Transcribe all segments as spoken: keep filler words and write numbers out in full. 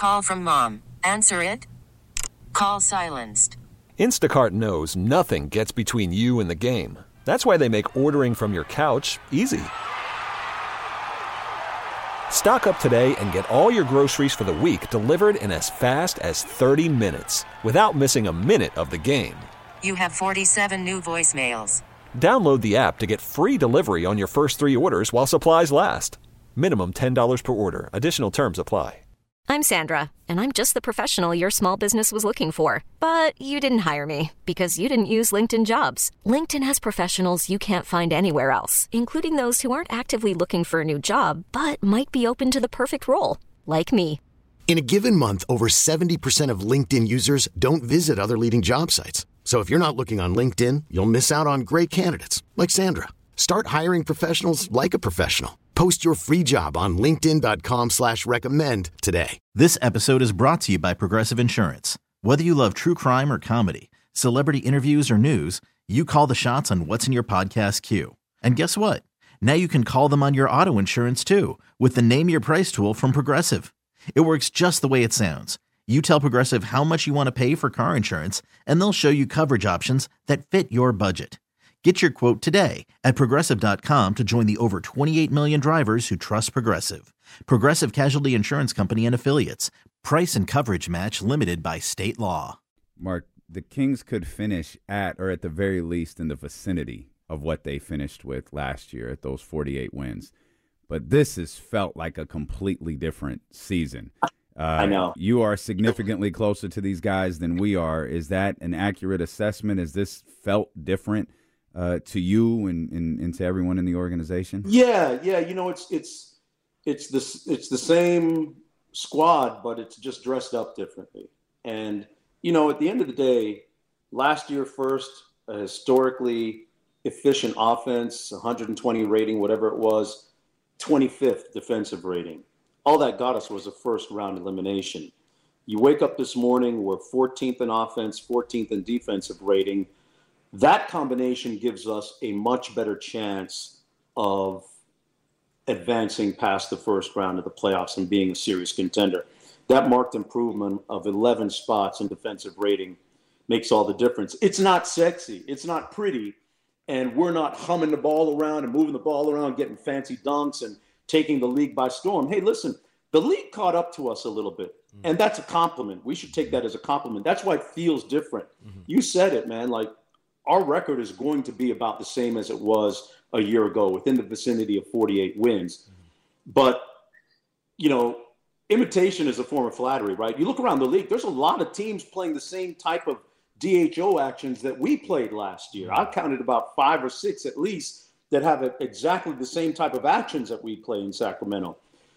Call from mom. Answer it. Call silenced. Instacart knows nothing gets between you and the game. That's why they make ordering from your couch easy. Stock up today and get all your groceries for the week delivered in as fast as thirty minutes without missing a minute of the game. You have forty-seven new voicemails. Download the app to get free delivery on your first three orders while supplies last. Minimum ten dollars per order. Additional terms apply. I'm Sandra, and I'm just the professional your small business was looking for. But you didn't hire me because you didn't use LinkedIn Jobs. LinkedIn has professionals you can't find anywhere else, including those who aren't actively looking for a new job, but might be open to the perfect role, like me. In a given month, over seventy percent of LinkedIn users don't visit other leading job sites. So if you're not looking on LinkedIn, you'll miss out on great candidates like Sandra. Start hiring professionals like a professional. Post your free job on linkedin dot com slash recommend today. This episode is brought to you by Progressive Insurance. Whether you love true crime or comedy, celebrity interviews or news, you call the shots on what's in your podcast queue. And guess what? Now you can call them on your auto insurance too with the Name Your Price tool from Progressive. It works just the way it sounds. You tell Progressive how much you want to pay for car insurance, and they'll show you coverage options that fit your budget. Get your quote today at Progressive dot com to join the over twenty-eight million drivers who trust Progressive. Progressive Casualty Insurance Company and Affiliates. Price and coverage match limited by state law. Mark, the Kings could finish at, or at the very least in the vicinity of what they finished with last year at those forty-eight wins. But this has felt like a completely different season. Uh, I know. You are significantly closer to these guys than we are. Is that an accurate assessment? Has this felt different uh, to you and, and, and to everyone in the organization? Yeah, yeah. You know, it's it's it's this it's the same squad, but it's just dressed up differently. And you know, at the end of the day, last year first, a historically efficient offense, one hundred twenty rating, whatever it was, twenty-fifth defensive rating. All that got us was a first round elimination. You wake up this morning, we're fourteenth in offense, fourteenth in defensive rating. That combination gives us a much better chance of advancing past the first round of the playoffs and being a serious contender. That marked improvement of eleven spots in defensive rating makes all the difference. It's not sexy. It's not pretty. And we're not humming the ball around and moving the ball around, getting fancy dunks and taking the league by storm. Hey, listen, the league caught up to us a little bit. Mm-hmm. And that's a compliment. We should take that as a compliment. That's why it feels different. Mm-hmm. You said it, man. Like, our record is going to be about the same as it was a year ago, within the vicinity of forty-eight wins. Mm-hmm. But, you know, imitation is a form of flattery, right? You look around the league, there's a lot of teams playing the same type of D H O actions that we played last year. I counted about five or six at least that have exactly the same type of actions that we play in Sacramento.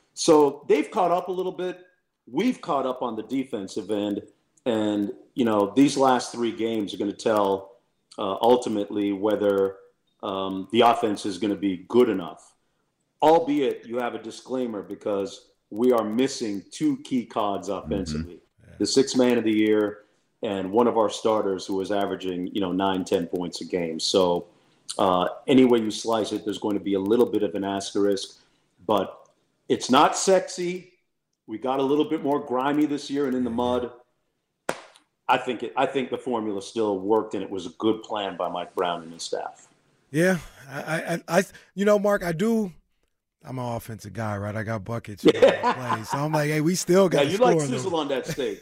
So they've caught up a little bit. We've caught up on the defensive end. And, you know, these last three games are going to tell uh, ultimately whether um, the offense is going to be good enough. Albeit you have a disclaimer because we are missing two key cogs offensively. Mm-hmm. Yeah. The sixth man of the year and one of our starters who was averaging, you know, nine, ten points a game. So uh, any way you slice it, there's going to be a little bit of an asterisk. But it's not sexy. We got a little bit more grimy this year and in the mud. I think it. I think the formula still worked, and it was a good plan by Mike Brown and his staff. Yeah, I, I, I you know, Mark, I do. I'm an offensive guy, right? I got buckets, play, so I'm like, hey, we still got. Yeah, you like sizzle on that steak.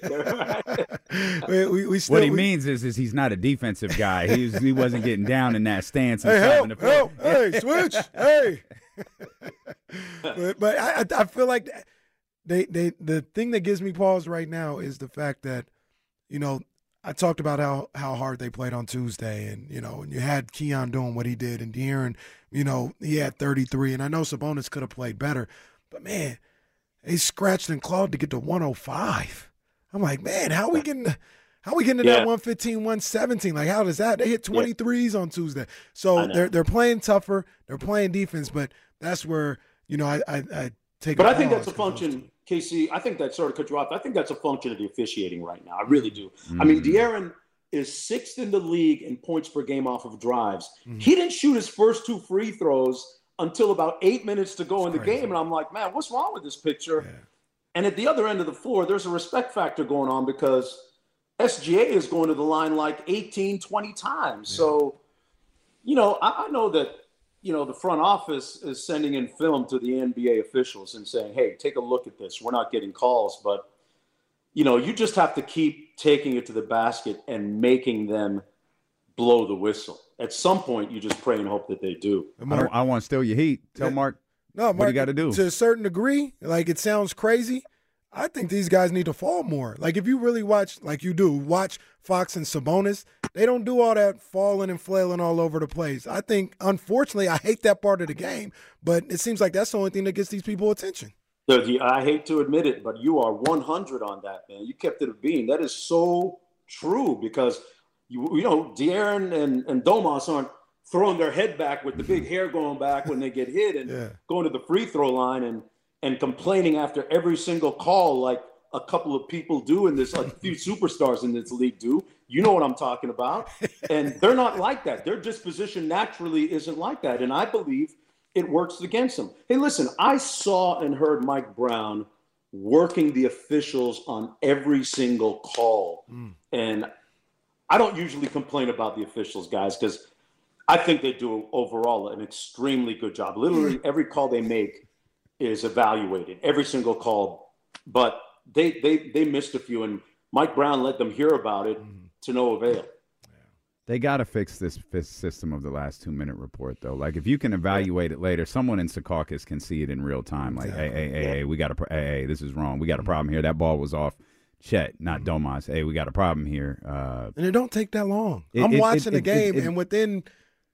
we, we, we still, what he we, means is, is he's not a defensive guy. He was, he wasn't getting down in that stance. And hey, help, the help, hey, switch, hey. but but I, I feel like they they the thing that gives me pause right now is the fact that, you know, I talked about how, how hard they played on Tuesday, and, you know, and you had Keon doing what he did, and De'Aaron, you know, he had thirty-three, and I know Sabonis could have played better, but, man, they scratched and clawed to get to one oh five. I'm like, man, how we getting how we getting to yeah. that one fifteen, one seventeen? Like, how does that? They hit twenty-threes yeah. on Tuesday. So they're they're playing tougher, they're playing defense, but that's where, you know, I I, I take But a I think that's a pause, function – K C, I think that sort of cut you off. I think that's a function of the officiating right now. I really do. Mm-hmm. I mean, De'Aaron is sixth in the league in points per game off of drives. Mm-hmm. He didn't shoot his first two free throws until about eight minutes to go that's in the crazy. game. And I'm like, man, what's wrong with this picture? Yeah. And at the other end of the floor, there's a respect factor going on because S G A is going to the line like eighteen, twenty times. Yeah. So, you know, I, I know that, you know, the front office is sending in film to the N B A officials and saying, hey, take a look at this. We're not getting calls. But, you know, you just have to keep taking it to the basket and making them blow the whistle. At some point, you just pray and hope that they do. I, I want to steal your heat. Tell yeah. Mark. No, Mark, what you got to do? To a certain degree, like it sounds crazy, I think these guys need to fall more. Like if you really watch, like you do, watch Fox and Sabonis, they don't do all that falling and flailing all over the place. I think, unfortunately, I hate that part of the game, but it seems like that's the only thing that gets these people attention. I hate to admit it, but you are one hundred on that, man. You kept it a bean. That is so true because, you, you know, De'Aaron and, and Domas aren't throwing their head back with the big hair going back when they get hit and yeah. going to the free throw line and, and complaining after every single call like a couple of people do in this, like a few superstars in this league do. You know what I'm talking about. And they're not like that. Their disposition naturally isn't like that. And I believe it works against them. Hey, listen, I saw and heard Mike Brown working the officials on every single call. Mm. And I don't usually complain about the officials, guys, because I think they do overall an extremely good job. Literally every call they make is evaluated, every single call. But they they they missed a few, and Mike Brown let them hear about it mm. to no avail. They got to fix this, this system of the last two-minute report, though. Like, if you can evaluate it later, someone in Secaucus can see it in real time. Like, exactly. hey, hey, hey, hey, we got a – hey, hey, this is wrong. We got a problem here. That ball was off Chet, not mm-hmm. Domas. Hey, we got a problem here. Uh, and it don't take that long. It, I'm it, watching it, the it, game, it, it, and within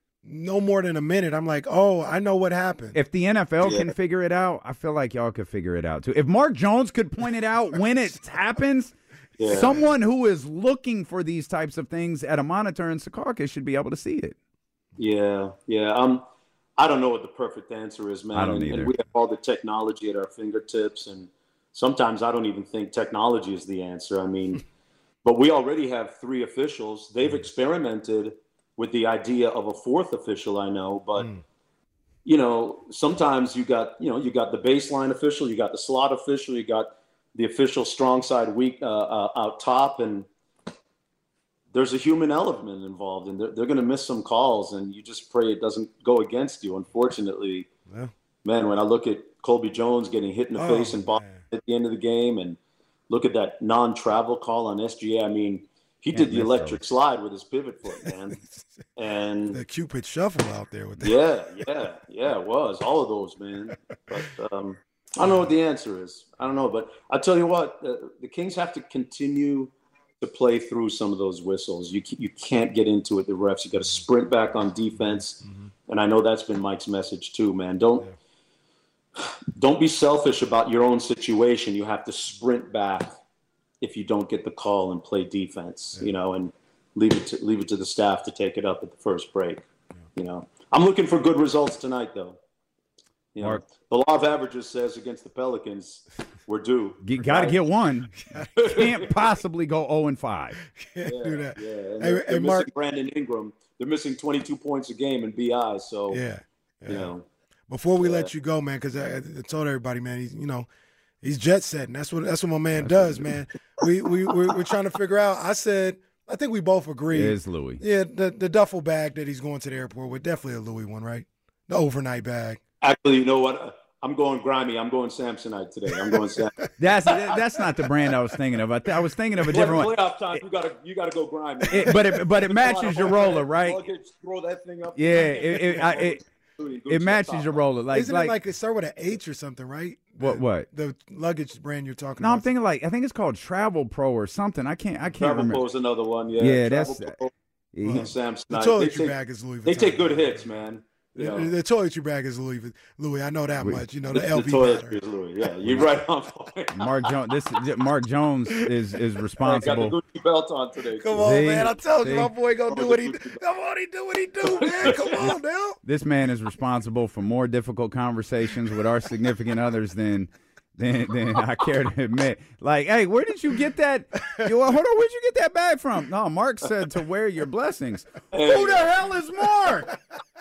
no more than a minute, I'm like, oh, I know what happened. If the N F L yeah. can figure it out, I feel like y'all could figure it out, too. If Mark Jones could point it out when it happens – Yeah. Someone who is looking for these types of things at a monitor in Secaucus should be able to see it. Yeah, yeah. Um, I don't know what the perfect answer is, man. I don't and, either. And we have all the technology at our fingertips, and sometimes I don't even think technology is the answer. I mean, but we already have three officials. They've experimented with the idea of a fourth official, I know, but mm. you know, sometimes you got, you know, you got the baseline official, you got the slot official, you got the official strong side weak uh, uh, out top, and there's a human element involved, and they're, they're going to miss some calls, and you just pray it doesn't go against you. Unfortunately, yeah. man, when I look at Colby Jones getting hit in the oh, face and ball at the end of the game, and look at that non-travel call on S G A, I mean, he Can't did the electric those. slide with his pivot foot, man. And the Cupid shuffle out there with that. Yeah, yeah, yeah, it was. All of those, man. But um, I don't know what the answer is. I don't know. But I'll tell you what, uh, the Kings have to continue to play through some of those whistles. You you can't get into it, the refs. You got to sprint back on defense. Mm-hmm. And I know that's been Mike's message too, man. Don't yeah. don't be selfish about your own situation. You have to sprint back if you don't get the call and play defense, yeah. you know, and leave it to leave it to the staff to take it up at the first break. Yeah. You know, I'm looking for good results tonight, though. You know, the law of averages says against the Pelicans, we're due. You got to right? get one. Can't possibly go oh and five. Can't yeah, do that. Yeah, and hey, they're, hey, they're Mark, missing Brandon Ingram. They're missing twenty-two points a game in B I. So yeah, yeah. you know. Before we yeah. let you go, man, because I, I told everybody, man, he's you know, he's jet setting. That's what that's what my man does, man. we we we're, we're trying to figure out. I said, I think we both agree. It is Louis. Yeah, the the duffel bag that he's going to the airport with, definitely a Louis one, right? The overnight bag. Actually, you know what? I'm going grimy. I'm going Samsonite today. I'm going Samsonite. that's that's not the brand I was thinking of. I, th- I was thinking of a different one. Playoff time, you gotta you gotta go grimy. It, but it but it matches your roller, right? Throw that thing up. Yeah, it it, I, it, it matches your roller. Like isn't like, it like it start with an H or something, right? What the, what the luggage brand you're talking no, about? No, I'm thinking like I think it's called Travel Pro or something. I can't I can't Travel remember. Pro is another one. Yeah, yeah, Travel that's. Pro, He, Samsonite. The toiletry take, bag is Louis Vuitton. They take good hits, man. You know. The, the toiletry bag is Louis. Louis, I know that we, much. You know the, the L V the toiletry is Louis. Yeah, you're right on point. Mark Jones. This Mark Jones is is responsible. I got the Gucci belt on today. Come on, see, man! I told see. you my boy gonna do what he. Come on, he do what he do, man. Come on, now. This man is responsible for more difficult conversations with our significant others than. Then, then I care to admit, like, hey, where did you get that? You, hold on, where'd you get that bag from? No, Mark said to wear your blessings. Hey. Who the hell is Mark? Uh,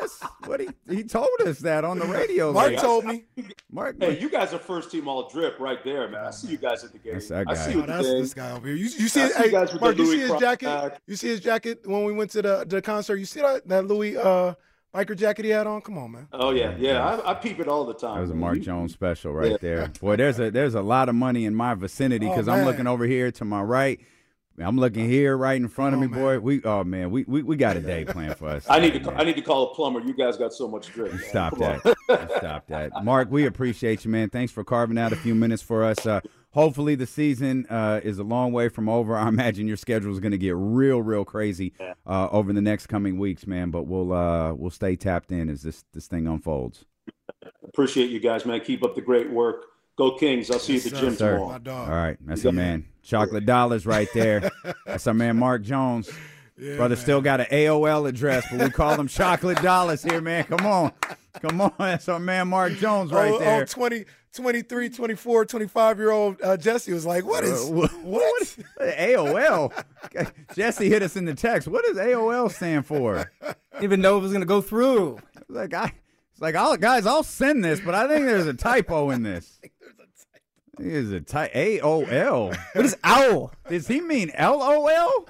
us. What he he told us that on the radio. Mark like, told me. Mark, Hey, you guys are first team all drip right there, man. I see you guys at the game. That's that I guy. see Oh, you that's today. this guy over here. You, you see, I it, see hey, guys with Mark, the you Louis see his Cross jacket? bag. You see his jacket when we went to the, the concert? You see that, that Louis uh, biker jacket he had on? Come on, man. Oh yeah, yeah. I, I peep it all the time. That was a man. Mark You- Jones special right Yeah. there. Boy, there's a there's a lot of money in my vicinity because Oh, I'm man. looking over here to my right. I'm looking here right in front of Oh, me, boy. man. We oh man, we we, we got a day planned for us. I need to. I need to call a plumber. You guys got so much drip. man. Stop Come that. on. Stop that. Mark, we appreciate you, man. Thanks for carving out a few minutes for us. Uh, hopefully the season uh, is a long way from over. I imagine your schedule is going to get real, real crazy uh, over the next coming weeks, man. But we'll uh, we'll stay tapped in as this, this thing unfolds. Appreciate you guys, man. Keep up the great work. Go Kings. I'll see you at the Yes, gym sir. tomorrow. My dog. All right. That's our man. Chocolate Dollars right there. That's our man, Mark Jones. Yeah, Brother man. still got an A O L address, but we call them Chocolate Dollars here, man. Come on. Come on. That's our man, Mark Jones right oh, there. Oh, twenty, twenty-three, twenty-four, twenty-five-year-old uh, Jesse was like, what is, Uh, what? what? A O L. Jesse hit us in the text. What does A O L stand for? Didn't even know it was going to go through. It's like I, it's like, I'll, guys, I'll send this, but I think there's a typo in this. There's a typo. A O L. What is owl? Does he mean L O L?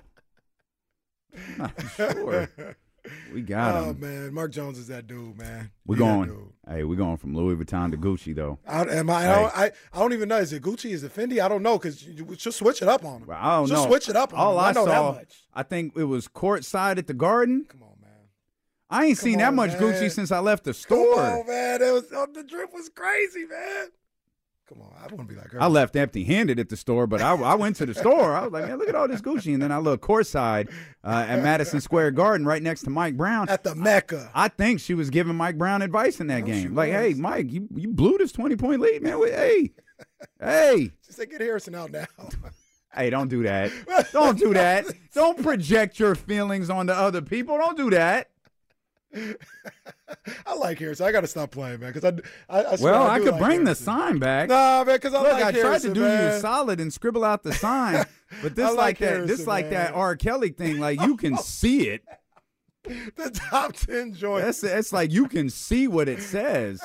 Not sure. We got Oh, him. man. Mark Jones is that dude, man. We're He that going. dude. Hey, we're going from Louis Vuitton to Gucci though. I, am I, I, don't, I, I don't even know. Is it Gucci? Is it Fendi? I don't know because she'll switch it up on him. Well, I don't She'll know. switch it up on All him. I, I know saw, that much. I think it was courtside at the Garden. Come on, man. I ain't seen that on, much man. Gucci since I left the Come store. on, man. It was, oh, the drip was crazy, man. Come on. I want to be like her. I left empty-handed at the store, but I, I went to the store. I was like, man, look at all this Gucci. And then I looked courtside uh, at Madison Square Garden right next to Mike Brown. At the Mecca. I think she was giving Mike Brown advice in that No, game. she Like, was. hey, Mike, you, you blew this twenty-point lead, man. Wait, Hey, hey. She said, get Harrison out now. Hey, don't do that. Don't do that. Don't project your feelings onto other people. Don't do that. I like Harrison. I got to stop playing, man, because I, I, I swear Well, I, I do could like bring the Harrison. sign back. Nah, man, because I Look, like I tried Harrison, to do man. you a solid and scribble out the sign, but this I like, like that. Harrison, This like that man. R. Kelly thing. Like you can see it. The top ten joints. That's it's like you can see what it says.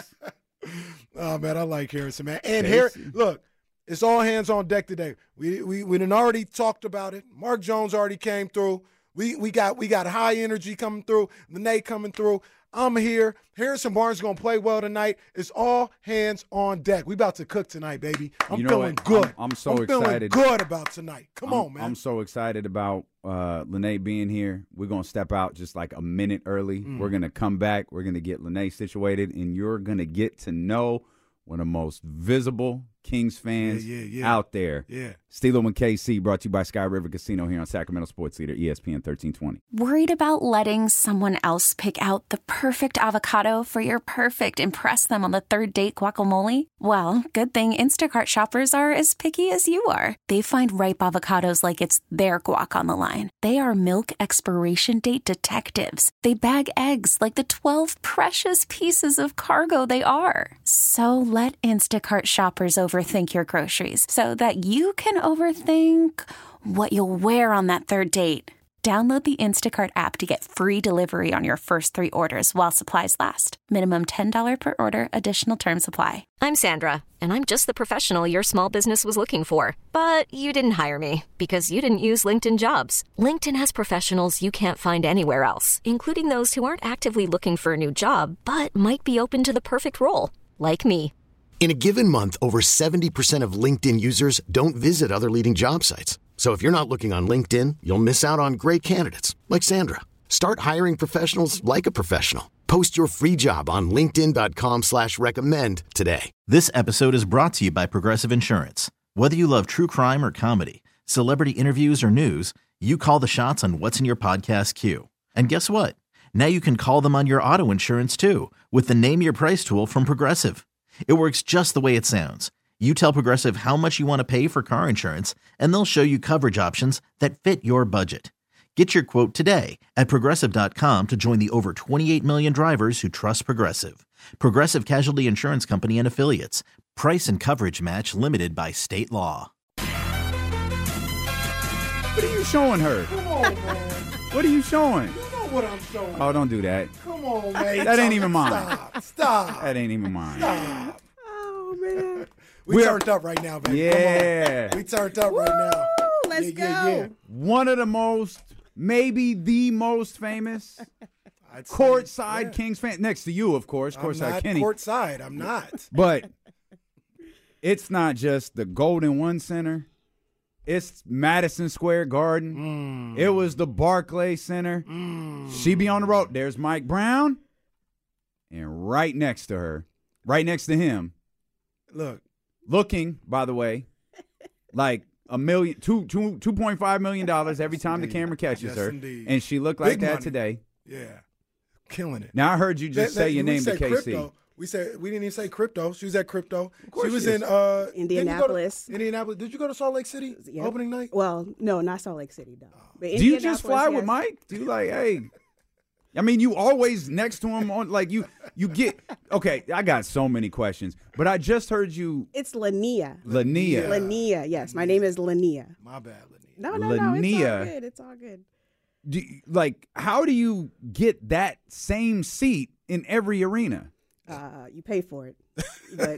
Oh man, I like Harrison, man. And Har- Casey. look, it's all hands on deck today. We we we done already talked about it. Mark Jones already came through. We we got we got high energy coming through. Lene coming through. I'm here. Harrison Barnes gonna play well tonight. It's all hands on deck. We about to cook tonight, baby. I'm You know feeling what? good. I'm- I'm so I'm feeling excited. good about tonight. Come I'm, on, man. I'm so excited about uh, Lene being here. We're gonna step out just like a minute early. Mm. We're gonna come back. We're gonna get Lene situated, and you're gonna get to know one of the most visible Kings fans Yeah, yeah, yeah. out there. Yeah. Stilo and K C, brought to you by Sky River Casino here on Sacramento Sports Leader, E S P N thirteen twenty. Worried about letting someone else pick out the perfect avocado for your perfect impress them on the third date guacamole? Well, good thing Instacart shoppers are as picky as you are. They find ripe avocados like it's their guac on the line. They are milk expiration date detectives. They bag eggs like the twelve precious pieces of cargo they are. So let Instacart shoppers overthink your groceries so that you can overthink what you'll wear on that third date. Download the Instacart app to get free delivery on your first three orders while supplies last. Minimum ten dollars per order. Additional terms apply. I'm Sandra, and I'm just the professional your small business was looking for. But you didn't hire me because you didn't use LinkedIn Jobs. LinkedIn has professionals you can't find anywhere else, including those who aren't actively looking for a new job, but might be open to the perfect role, like me. In a given month, over seventy percent of LinkedIn users don't visit other leading job sites. So if you're not looking on LinkedIn, you'll miss out on great candidates like Sandra. Start hiring professionals like a professional. Post your free job on linkedin.com slash recommend today. This episode is brought to you by Progressive Insurance. Whether you love true crime or comedy, celebrity interviews or news, you call the shots on what's in your podcast queue. And guess what? Now you can call them on your auto insurance too with the Name Your Price tool from Progressive. It works just the way it sounds. You tell Progressive how much you want to pay for car insurance, and they'll show you coverage options that fit your budget. Get your quote today at Progressive dot com to join the over twenty-eight million drivers who trust Progressive. Progressive Casualty Insurance Company and Affiliates. Price and coverage match limited by state law. What are you showing her? Come on, man. What are you showing? You know what I'm showing. Oh, don't do that. Come on, man. That ain't even mine. Stop. Stop. That ain't even mine. Stop. Oh, man. We We're- turned up right now, baby. Yeah. Come on. We turned up right now. Woo, let's yeah, go. Yeah, yeah. One of the most, maybe the most famous I'd say, courtside yeah. Kings fan. Next to you, of course, I'm courtside not Kenny. courtside. I'm not. But it's not just the Golden One Center. It's Madison Square Garden. Mm. It was the Barclays Center. Mm. She be on the road. There's Mike Brown. And right next to her, right next to him, Look. looking, by the way, like a million, two, two, two point five million dollars every Yes, time indeed. the camera catches Yes, her. indeed. And she looked like Big that money. today. Yeah. Killing it. Now I heard you just That- say that- your we name to said K C. Crypto. We said we didn't even say crypto. She was at crypto. course She was she in is. uh, Indianapolis. Did you go to, Indianapolis. Did you go to Salt Lake City Yep. opening night? Well, no, not Salt Lake City, though. But Do you just Indianapolis, fly with yes. Mike? Do you like, hey? I mean, you always next to him on like you. You get okay. I got so many questions, but I just heard you, It's Lania. Lania. Lania, yes. My name is Lania. My bad, Lenny. No, no, no. It's all Lania. good. It's all good. Do you- like, how do you get that same seat in every arena? Uh, you pay for it, but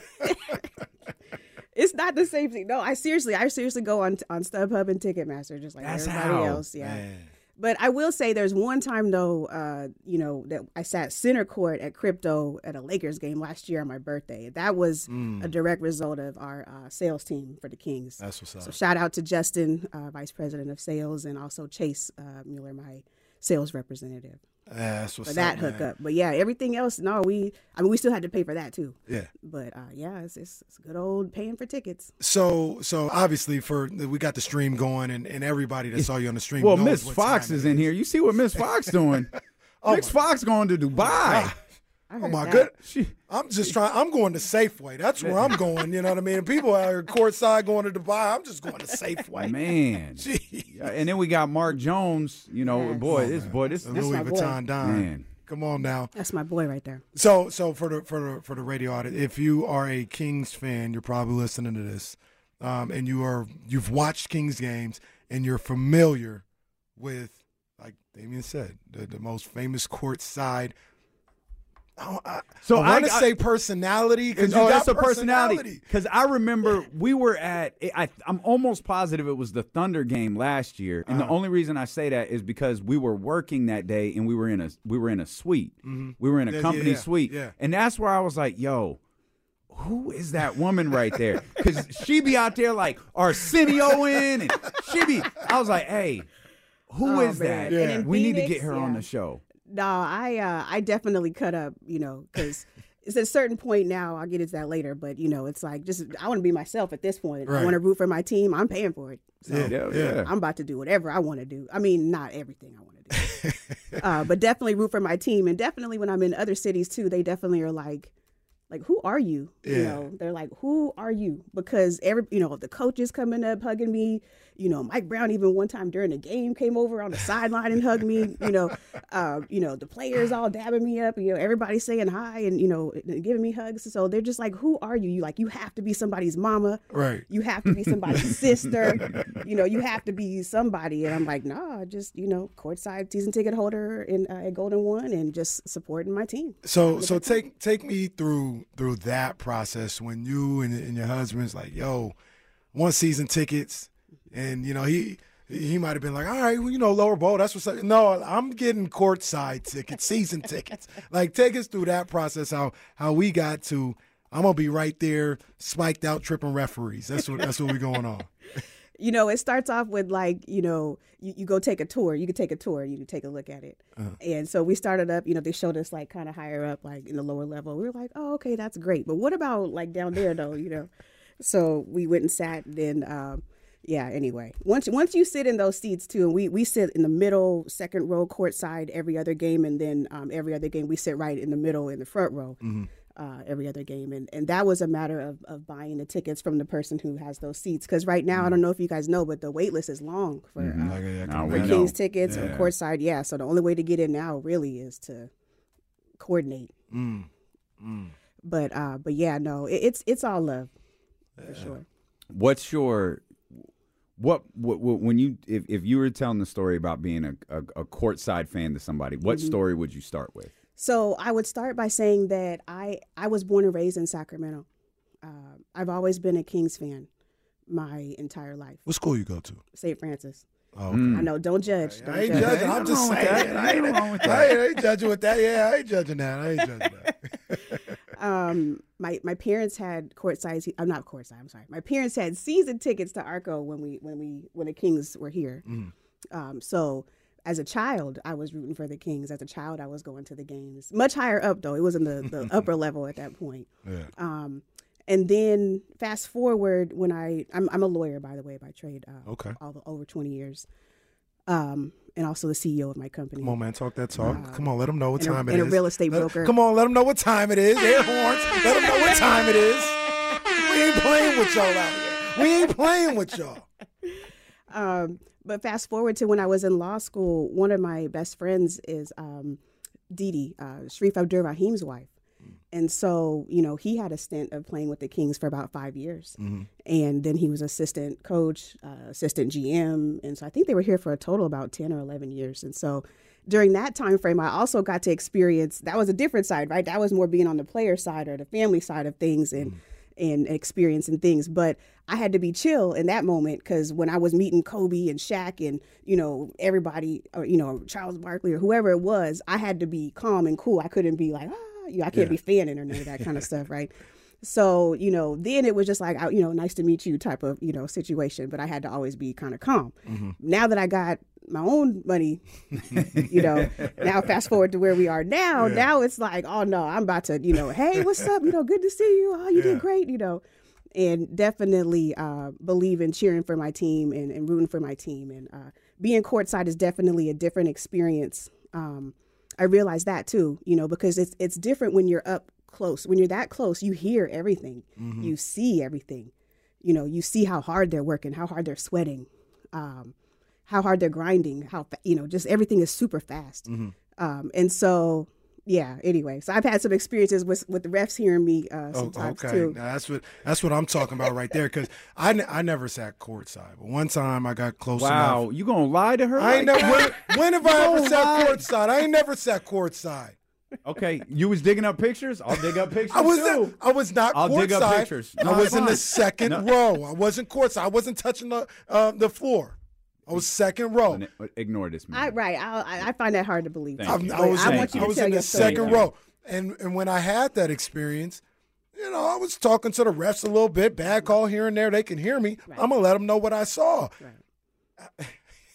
it's not the same thing. No, I seriously, I seriously go on on StubHub and Ticketmaster just like That's everybody how. else. Yeah. Man. But I will say there's one time though, uh, you know, that I sat center court at Crypto at a Lakers game last year on my birthday. That was a direct result of our uh, sales team for the Kings. That's what's up. So shout out to Justin, uh, Vice President of Sales, and also Chase uh, Mueller, my sales representative, Yeah, that's what's for that up, man. hookup. But yeah, everything else, no, we, I mean, we still had to pay for that too. Yeah. But uh, yeah, it's, it's, it's good old paying for tickets. So, so obviously, for we got the stream going, and, and everybody that saw you on the stream. Well, knows Miss what Fox time is it in here. You see what Miss Fox doing? Oh, Miss my- Fox going to Dubai. I Oh heard my that. good. She, I'm just trying. I'm going to Safeway. That's where I'm going. You know what I mean? People out here courtside going to Dubai. I'm just going to Safeway. man. Gee. Yeah, and then we got Mark Jones. You know, Yes. boy, Oh, this man. boy, this, The this Louis my boy. Vuitton dime. man. Come on now. That's my boy right there. So, so for the for the for the radio audit, if you are a Kings fan, you're probably listening to this, um, and you are you've watched Kings games and you're familiar with, like Damian said, the, the most famous courtside. I, I, So I I- want to I- say personality because you Oh, got that's a personality. personality. Because I remember we were at. I, I'm almost positive it was the Thunder game last year, and the Uh-huh. only reason I say that is because we were working that day, and we were in a we were in a suite. We were in a Yeah, yeah, company yeah, suite, yeah. and that's where I was like, "Yo, who is that woman right there?" Because she be out there like Arsenio-ing, and she be. I was like, "Hey, who Oh, is man. that? And in We need to Phoenix, get her on yeah. the show." No, I uh, I definitely cut up, you know, because it's at a certain point now. I'll get into that later, but you know, it's like just I want to be myself at this point. Right. I want to root for my team. I'm paying for it, so Yeah, Yeah, yeah. yeah. I'm about to do whatever I want to do. I mean, not everything I want to do, uh, but definitely root for my team. And definitely when I'm in other cities too, they definitely are like, like, who are you? You Yeah. know, they're like, who are you? Because every, you know, the coaches coming up hugging me. You know, Mike Brown even one time during the game came over on the sideline and hugged me. You know, uh, you know, the players all dabbing me up. You know, everybody saying hi and you know giving me hugs. So they're just like, who are you? You like, you have to be somebody's mama. Right. You have to be somebody's sister. You know, you have to be somebody. And I'm like, nah, just you know, courtside season ticket holder in uh, at Golden One and just supporting my team. So, so take take me through through that process when you and, and your husband's like, yo, one season tickets. And, you know, he he might have been like, all right, well, you know, lower bowl, that's what's up. No, I'm getting courtside tickets, season tickets. Like, take us through that process, how how we got to, I'm going to be right there, spiked out, tripping referees. That's what that's what we're going on. You know, it starts off with like, you know, you, you go take a tour. You can take a tour. You can take a look at it. Uh-huh. And so we started up, you know, they showed us like kind of higher up, like in the lower level. We were like, oh, okay, that's great. But what about like down there though, you know? So we went and sat and then, um, yeah, anyway, once once you sit in those seats too, and we, we sit in the middle, second row, courtside every other game, and then um, every other game we sit right in the middle in the front row Mm-hmm. uh, every other game. And, and that was a matter of, of buying the tickets from the person who has those seats. Because right now, I don't know if you guys know, but the wait list is long for Mm-hmm. uh, Like, yeah, Nah, I we can know. Kings tickets or Yeah. courtside. Yeah, so the only way to get in now really is to coordinate. Mm. Mm. But uh, but yeah, no, it, it's it's all love for sure. What's your What, what, what when you if, if you were telling the story about being a, a, a courtside fan to somebody, what mm-hmm. story would you start with? So I would start by saying that I, I was born and raised in Sacramento. Uh, I've always been a Kings fan my entire life. What school you go to? Saint Francis. Oh, okay. I know. Don't judge. Don't I ain't judge. judging. I'm just saying. I ain't, I, ain't, I ain't judging with that. Yeah, I ain't judging that. I ain't judging that. um, my my parents had courtside. I'm not courtside. I'm sorry. My parents had season tickets to Arco when we when we when the Kings were here. Mm. Um, so as a child, I was rooting for the Kings. As a child, I was going to the games. Much higher up though. It was in the, the upper level at that point. Yeah. Um, and then fast forward when I I'm I'm a lawyer by the way by trade. Uh, okay. All the, over twenty years. Um, and also the C E O of my company. Come on, man, talk that talk. Uh, come on, let them know what and time a, it and is. a real estate let, broker. Come on, let them know what time it is. Air horns. Let them know what time it is. We ain't playing with y'all out here. We ain't playing with y'all. Um, but fast forward to when I was in law school, one of my best friends is um, Didi, uh, Sharif Abdur Rahim's wife. And so, you know, he had a stint of playing with the Kings for about five years. Mm-hmm. And then he was assistant coach, uh, assistant G M. And so I think they were here for a total about ten or eleven years. And so during that time frame, I also got to experience, that was a different side, right? That was more being on the player side or the family side of things and, mm-hmm. and experiencing things. But I had to be chill in that moment because when I was meeting Kobe and Shaq and, you know, everybody, or, you know, Charles Barkley or whoever it was, I had to be calm and cool. I couldn't be like, ah. You know, I can't yeah. be fanning or none of that kind of stuff, right? So, you know, then it was just like, you know, nice to meet you type of, you know, situation. But I had to always be kind of calm. Mm-hmm. Now that I got my own money, you know, now fast forward to where we are now, yeah. now it's like, oh, no, I'm about to, you know, hey, what's up? You know, good to see you. Oh, you yeah. did great, you know. And definitely uh, believe in cheering for my team and, and rooting for my team. And uh, being courtside is definitely a different experience. Um I realized that too, you know, because it's it's different when you're up close. When you're that close, you hear everything. Mm-hmm. You see everything. You know, you see how hard they're working, how hard they're sweating, um, how hard they're grinding, how, you know, just everything is super fast. Mm-hmm. Um, and so, yeah, anyway. So I've had some experiences with with the refs hearing me uh, sometimes oh, okay. too. Now that's what that's what I'm talking about right there because I, n- I never sat courtside. But one time I got close wow. enough. Wow, you going to lie to her? I ain't like never, when, when have I ever sat lie? courtside? I ain't never sat courtside. Okay, you was digging up pictures? I'll dig up pictures I was too. Not, I was not I'll courtside. dig up pictures. No, I was in fine. the second no. row. I wasn't courtside. I wasn't touching the uh, the floor. I was second row. Ignore this man. I, right. I, I find that hard to believe. I, I was, I in, want you to I was tell in the your second story. row. And and when I had that experience, you know, I was talking to the refs a little bit, bad call here and there. They can hear me. Right. I'm going to let them know what I saw. Right.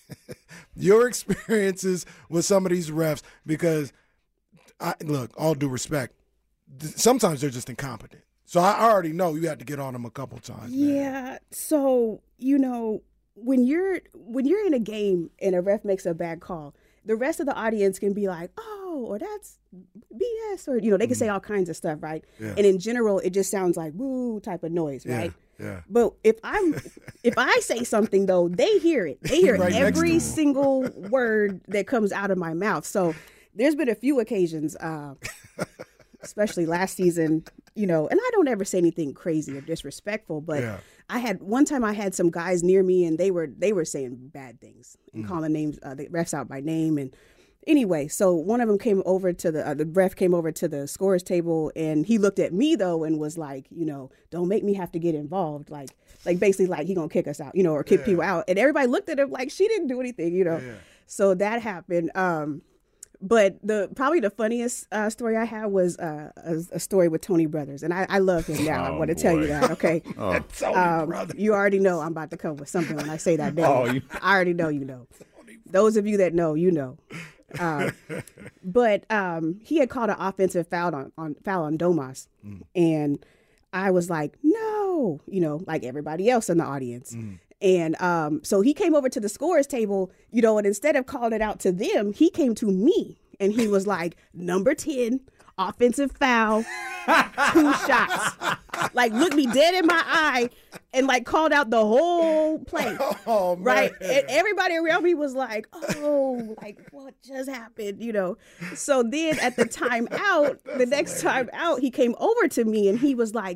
Your experiences with some of these refs, because, I, look, all due respect, sometimes they're just incompetent. So I already know you had to get on them a couple times. Yeah. Man. So, you know, when you're when you're in a game and a ref makes a bad call, the rest of the audience can be like, oh, or that's B S, or, you know, they can mm. say all kinds of stuff, right? Yeah. And in general, it just sounds like woo type of noise, right? Yeah. yeah. But if I'm, if I say something though, they hear it. They hear right every single word that comes out of my mouth. So there's been a few occasions, uh, especially last season, you know, and I don't ever say anything crazy or disrespectful, but yeah. I had one time I had some guys near me and they were they were saying bad things and mm. calling names, uh, the refs out by name. And anyway, so one of them came over to the uh, the ref came over to the scorer's table and he looked at me though and was like, you know, don't make me have to get involved, like like basically like he gonna kick us out, you know, or kick yeah. people out. And everybody looked at him like she didn't do anything, you know. Yeah. So that happened. Um, But the probably the funniest uh, story I had was uh, a, a story with Tony Brothers, and I, I love him now. Oh, I want to tell you that, okay? oh. um, you already know I'm about to come with something when I say that name. Oh, you... I already know you know. Those of you that know, you know. Uh, but um, he had called an offensive foul on, on foul on Domas, mm. and I was like, no, you know, like everybody else in the audience. Mm. And um, so he came over to the scorer's table, you know, and instead of calling it out to them, he came to me and he was like, number ten, offensive foul, two shots. Like, looked me dead in my eye and like called out the whole play. Oh, right. And everybody around me was like, oh, like what just happened, you know? So then at the time out, the next time out, he came over to me and he was like,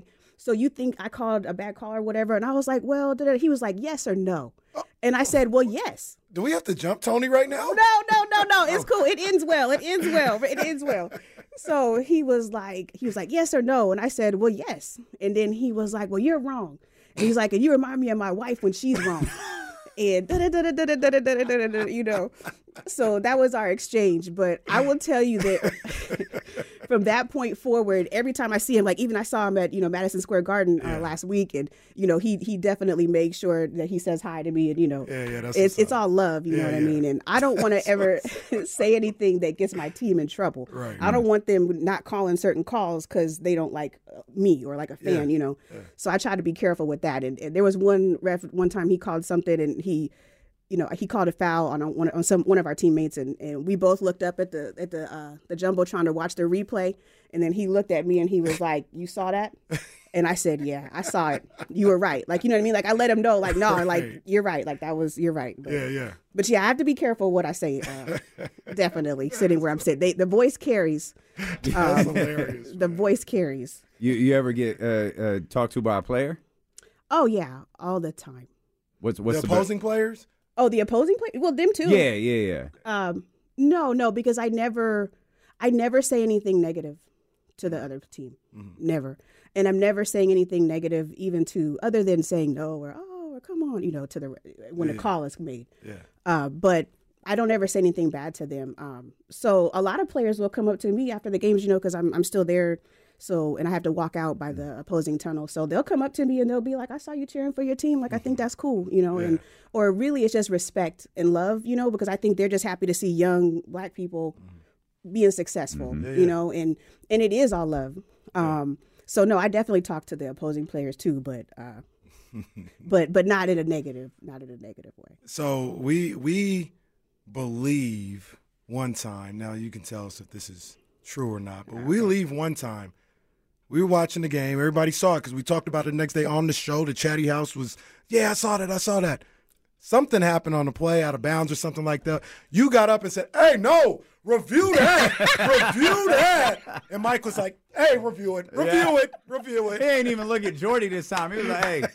so you think I called a bad call or whatever? And I was like, well, da-da. He was like, yes or no. And I said, well, yes. Do we have to jump Tony right now? No, no, no, no. It's cool. It ends well. It ends well. It ends well. So he was like, he was like, yes or no. And I said, well, yes. And then he was like, well, you're wrong. And he's like, and you remind me of my wife when she's wrong. And da da da da da da da da da da, you know. So that was our exchange. But I will tell you that from that point forward, every time I see him, like even I saw him at, you know, Madison Square Garden uh, yeah. last week, and you know, he he definitely makes sure that he says hi to me, and you know, yeah, yeah, that's it's it's all love, you yeah, know what yeah. I mean. And I don't want to ever say anything that gets my team in trouble. Right. I don't want them not calling certain calls because they don't like me or like a fan, yeah. you know. Yeah. So I try to be careful with that. And, and there was one ref one time he called something, and he. You know, he called a foul on one on some one of our teammates, and, and we both looked up at the at the uh, the jumbotron to watch the replay, and then he looked at me and he was like, "You saw that?" And I said, "Yeah, I saw it. You were right." Like, you know what I mean? Like, I let him know, like, no, like you're right. Like that was you're right. But, yeah, yeah. But yeah, I have to be careful what I say. Uh, definitely sitting where I'm sitting, they, the voice carries. That's Um, hilarious. the voice carries. You you ever get uh, uh, talked to by a player? Oh yeah, all the time. What's what's the the opposing players? Oh, the opposing player? Well, them too. Yeah, yeah, yeah. Um, no, no, because I never, I never say anything negative to the other team. Mm-hmm. Never. And I'm never saying anything negative even to, other than saying no or, oh, or come on, you know, to the, when yeah. a call is made. Yeah. Uh, but I don't ever say anything bad to them. Um, so a lot of players will come up to me after the games, you know, because I'm, I'm still there. So, and I have to walk out by the opposing tunnel. So they'll come up to me and they'll be like, I saw you cheering for your team. Like, I think that's cool, you know, Yeah. and, or really it's just respect and love, you know, because I think they're just happy to see young black people being successful, Mm-hmm. Yeah, you yeah. know, and, and it is all love. Um, so no, I definitely talk to the opposing players too, but, uh, but, but not in a negative, not in a negative way. So we we believe one time. Now you can tell us if this is true or not. But we leave one time. We were watching the game. Everybody saw it because we talked about it the next day on the show. The Chatty House was, yeah, I saw that. I saw that. Something happened on the play, out of bounds or something like that. You got up and said, hey, no, review that. Review that. And Mike was like, hey, review it. Review Yeah. it. Review it. He ain't even look at Jordy this time. He was like, hey,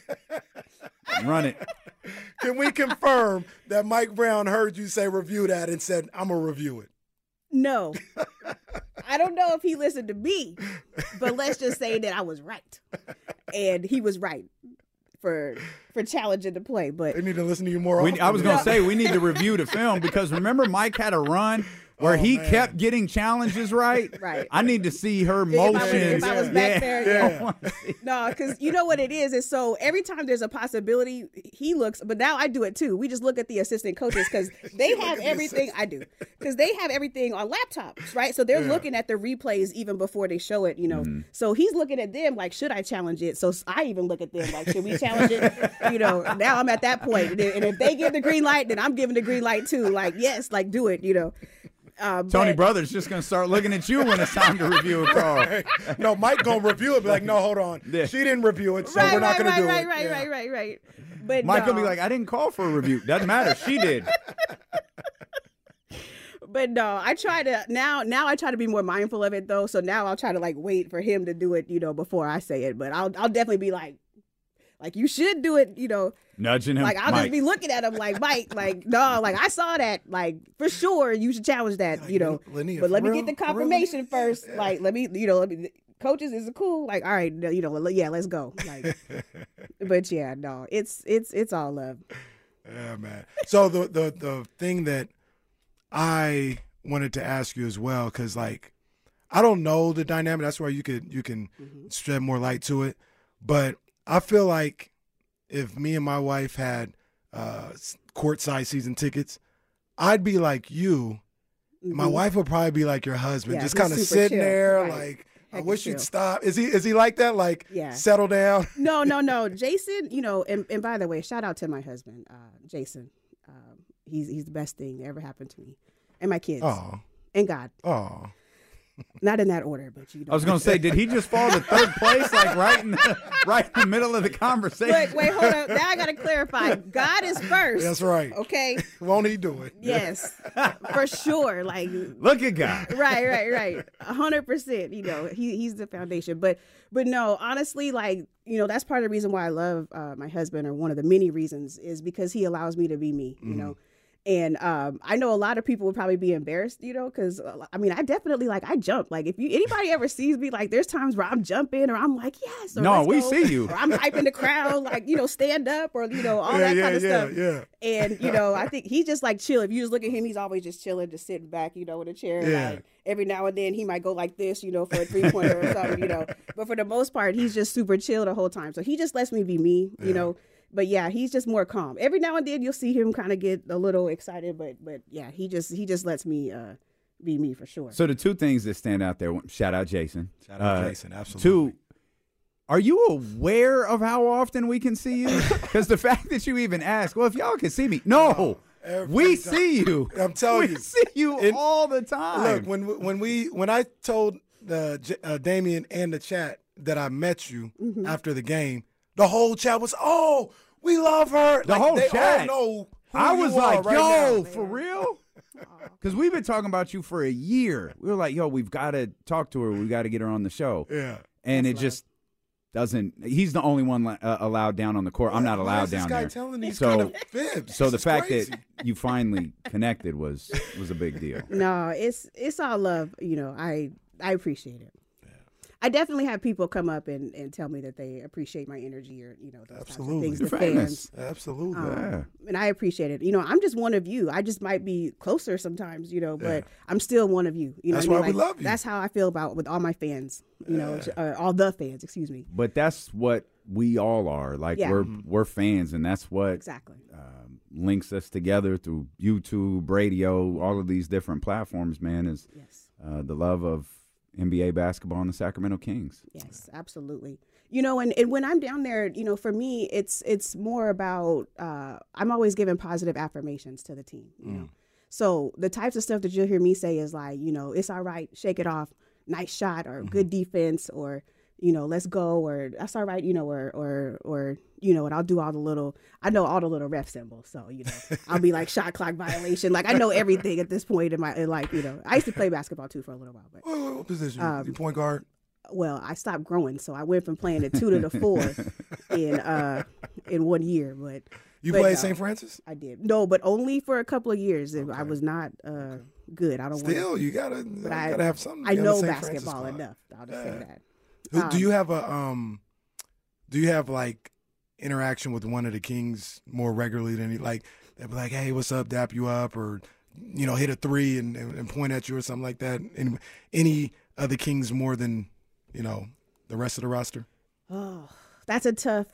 run it. Can we confirm that Mike Brown heard you say review that and said, I'm going to review it? No, I don't know if he listened to me, but let's just say that I was right, and he was right for for challenging the play. But They need to listen to you more We, often. I was going to say, we need to review the film because remember Mike had a run where Oh, he man. kept getting challenges right? Right. I need to see her If I was- motions. if I was back there, yeah. no, because you know what it is is so every time there's a possibility, he looks. But now I do it too. We just look at the assistant coaches because they have everything. I do because they have everything on laptops, right? So they're Yeah. looking at the replays even before they show it. You know, Mm-hmm. so he's looking at them like, should I challenge it? So I even look at them like, should we challenge it? You know, now I'm at that point, and if- and if they give the green light, then I'm giving the green light too. Like, yes, like do it. You know. Uh, Tony but- Brothers just going to start looking at you when it's time to review a call. No, Mike gonna review it. Be like, no, hold on. Yeah. She didn't review it, so right, we're not right, gonna right, do right, it. right, Yeah. right, right, right. But Mike will no. be like, I didn't call for a review. Doesn't matter. She did. But no, I try to now. Now I try to be more mindful of it though. So now I'll try to like wait for him to do it, you know, before I say it. But I'll I'll definitely be like, like you should do it, you know. Nudging him. Like I'll Mike. just be looking at him like Mike, like no, like I saw that, like for sure you should challenge that, you know. Linnea, but let for me real? get the For real? confirmation first. Like let me, you know, let me. Coaches, is it cool? Like all right, you know, yeah, let's go. Like, but yeah, no, it's it's it's all love. Yeah, man. So the the the thing that I wanted to ask you as well, because like I don't know the dynamic. That's why you could you can Mm-hmm. shed more light to it. But I feel like if me and my wife had uh, courtside season tickets, I'd be like you. My Mhm. wife would probably be like your husband, Yeah, just he's kind of super sitting chill. there, Right. like I Heck wish is you'd chill. stop. Is he is he like that? Like Yeah. settle down. No, no, no. Jason, you know, and, and by the way, shout out to my husband, uh, Jason. Um, he's he's the best thing that ever happened to me and my kids Oh, and God. oh. Not in that order, but you know. I was going to say, did he just fall to third place, like right in the, right in the middle of the conversation? Wait, wait, hold on. Now I got to clarify. God is first. That's right. Okay. Won't he do it? Yes, for sure. Like, look at God. Right, right, right. A hundred percent. You know, he he's the foundation. But but no, honestly, like, you know, that's part of the reason why I love uh, my husband, or one of the many reasons, is because he allows me to be me. You mm-hmm. know. And um, I know a lot of people would probably be embarrassed, you know, because, uh, I mean, I definitely, like, I jump. Like, if you anybody ever sees me, like, there's times where I'm jumping, or I'm like, yes. Or no, we go, see you. Or I'm hyping the crowd, like, you know, stand up, or, you know, all yeah, that yeah, kind of yeah, stuff. Yeah. And, you know, I think he's just, like, chill. If you just look at him, he's always just chilling, just sitting back, you know, in a chair. Yeah. Like, every now and then he might go like this, you know, for a three-pointer or something, you know. But for the most part, he's just super chill the whole time. So he just lets me be me, you yeah. know. But yeah, he's just more calm. Every now and then you'll see him kind of get a little excited, but but yeah, he just he just lets me uh, be me for sure. So the two things that stand out there, shout out Jason. Shout out uh, Jason, absolutely. Two, are you aware of how often we can see you? Because the fact that you even ask, well, if y'all can see me, no, no we time. see you. I'm telling we you, see you and all the time. Look, when when we when I told the uh, Damien and the chat that I met you mm-hmm. after the game, the whole chat was, oh. We love her. The like, whole they chat. All know who I you was are like, right yo, now. for real? Because we've been talking about you for a year. We were like, yo, we've got to talk to her. We got to get her on the show. Yeah. And That's it loud. just doesn't. He's the only one uh, allowed down on the court. I'm not allowed Why is down this guy there. Telling these so, kind of fibs? so This the is fact crazy. that you finally connected was was a big deal. No, it's it's all love. You know, I I appreciate it. I definitely have people come up and, and tell me that they appreciate my energy, or, you know, those Absolutely. types of things. You're the famous. fans. Absolutely. Um, Yeah. And I appreciate it. You know, I'm just one of you. I just might be closer sometimes, you know, but yeah. I'm still one of you. You know That's what I why mean? we like, love you. That's how I feel about with all my fans, you know, Yeah. uh, all the fans, excuse me. But that's what we all are. Like Yeah. we're Mm-hmm. we're fans, and that's what Exactly. um, links us together through YouTube, radio, all of these different platforms. Man, is Yes. uh, the love of N B A basketball and the Sacramento Kings. Yes, absolutely. You know, and, and when I'm down there, you know, for me, it's it's more about uh, I'm always giving positive affirmations to the team. You Mm. know, so the types of stuff that you'll hear me say is like, you know, it's all right, shake it off, nice shot, or Mm-hmm. good defense, or you know, let's go, or that's all right, you know, or or or you know, and I'll do all the little, I know all the little ref symbols, so you know, I'll be like shot clock violation, like I know everything at this point in my in like you know, I used to play basketball too for a little while, but What, what position? Um, you point guard? well, I stopped growing, so I went from playing the two to the four in uh in one year. But You but played no, Saint Francis? I did no, but only for a couple of years. Okay. I was not uh good. I don't Still, wanna, you gotta, but you I gotta have something. I You got a know Saint Francis basketball squad. enough. I'll just Yeah. say that. Do, Um, do you have a um? Do you have like interaction with one of the Kings more regularly than you like? They'll be like, "Hey, what's up?" Dap you up, or you know, hit a three and, and, and point at you or something like that. Any, any of the Kings more than you know the rest of the roster? Oh, that's a tough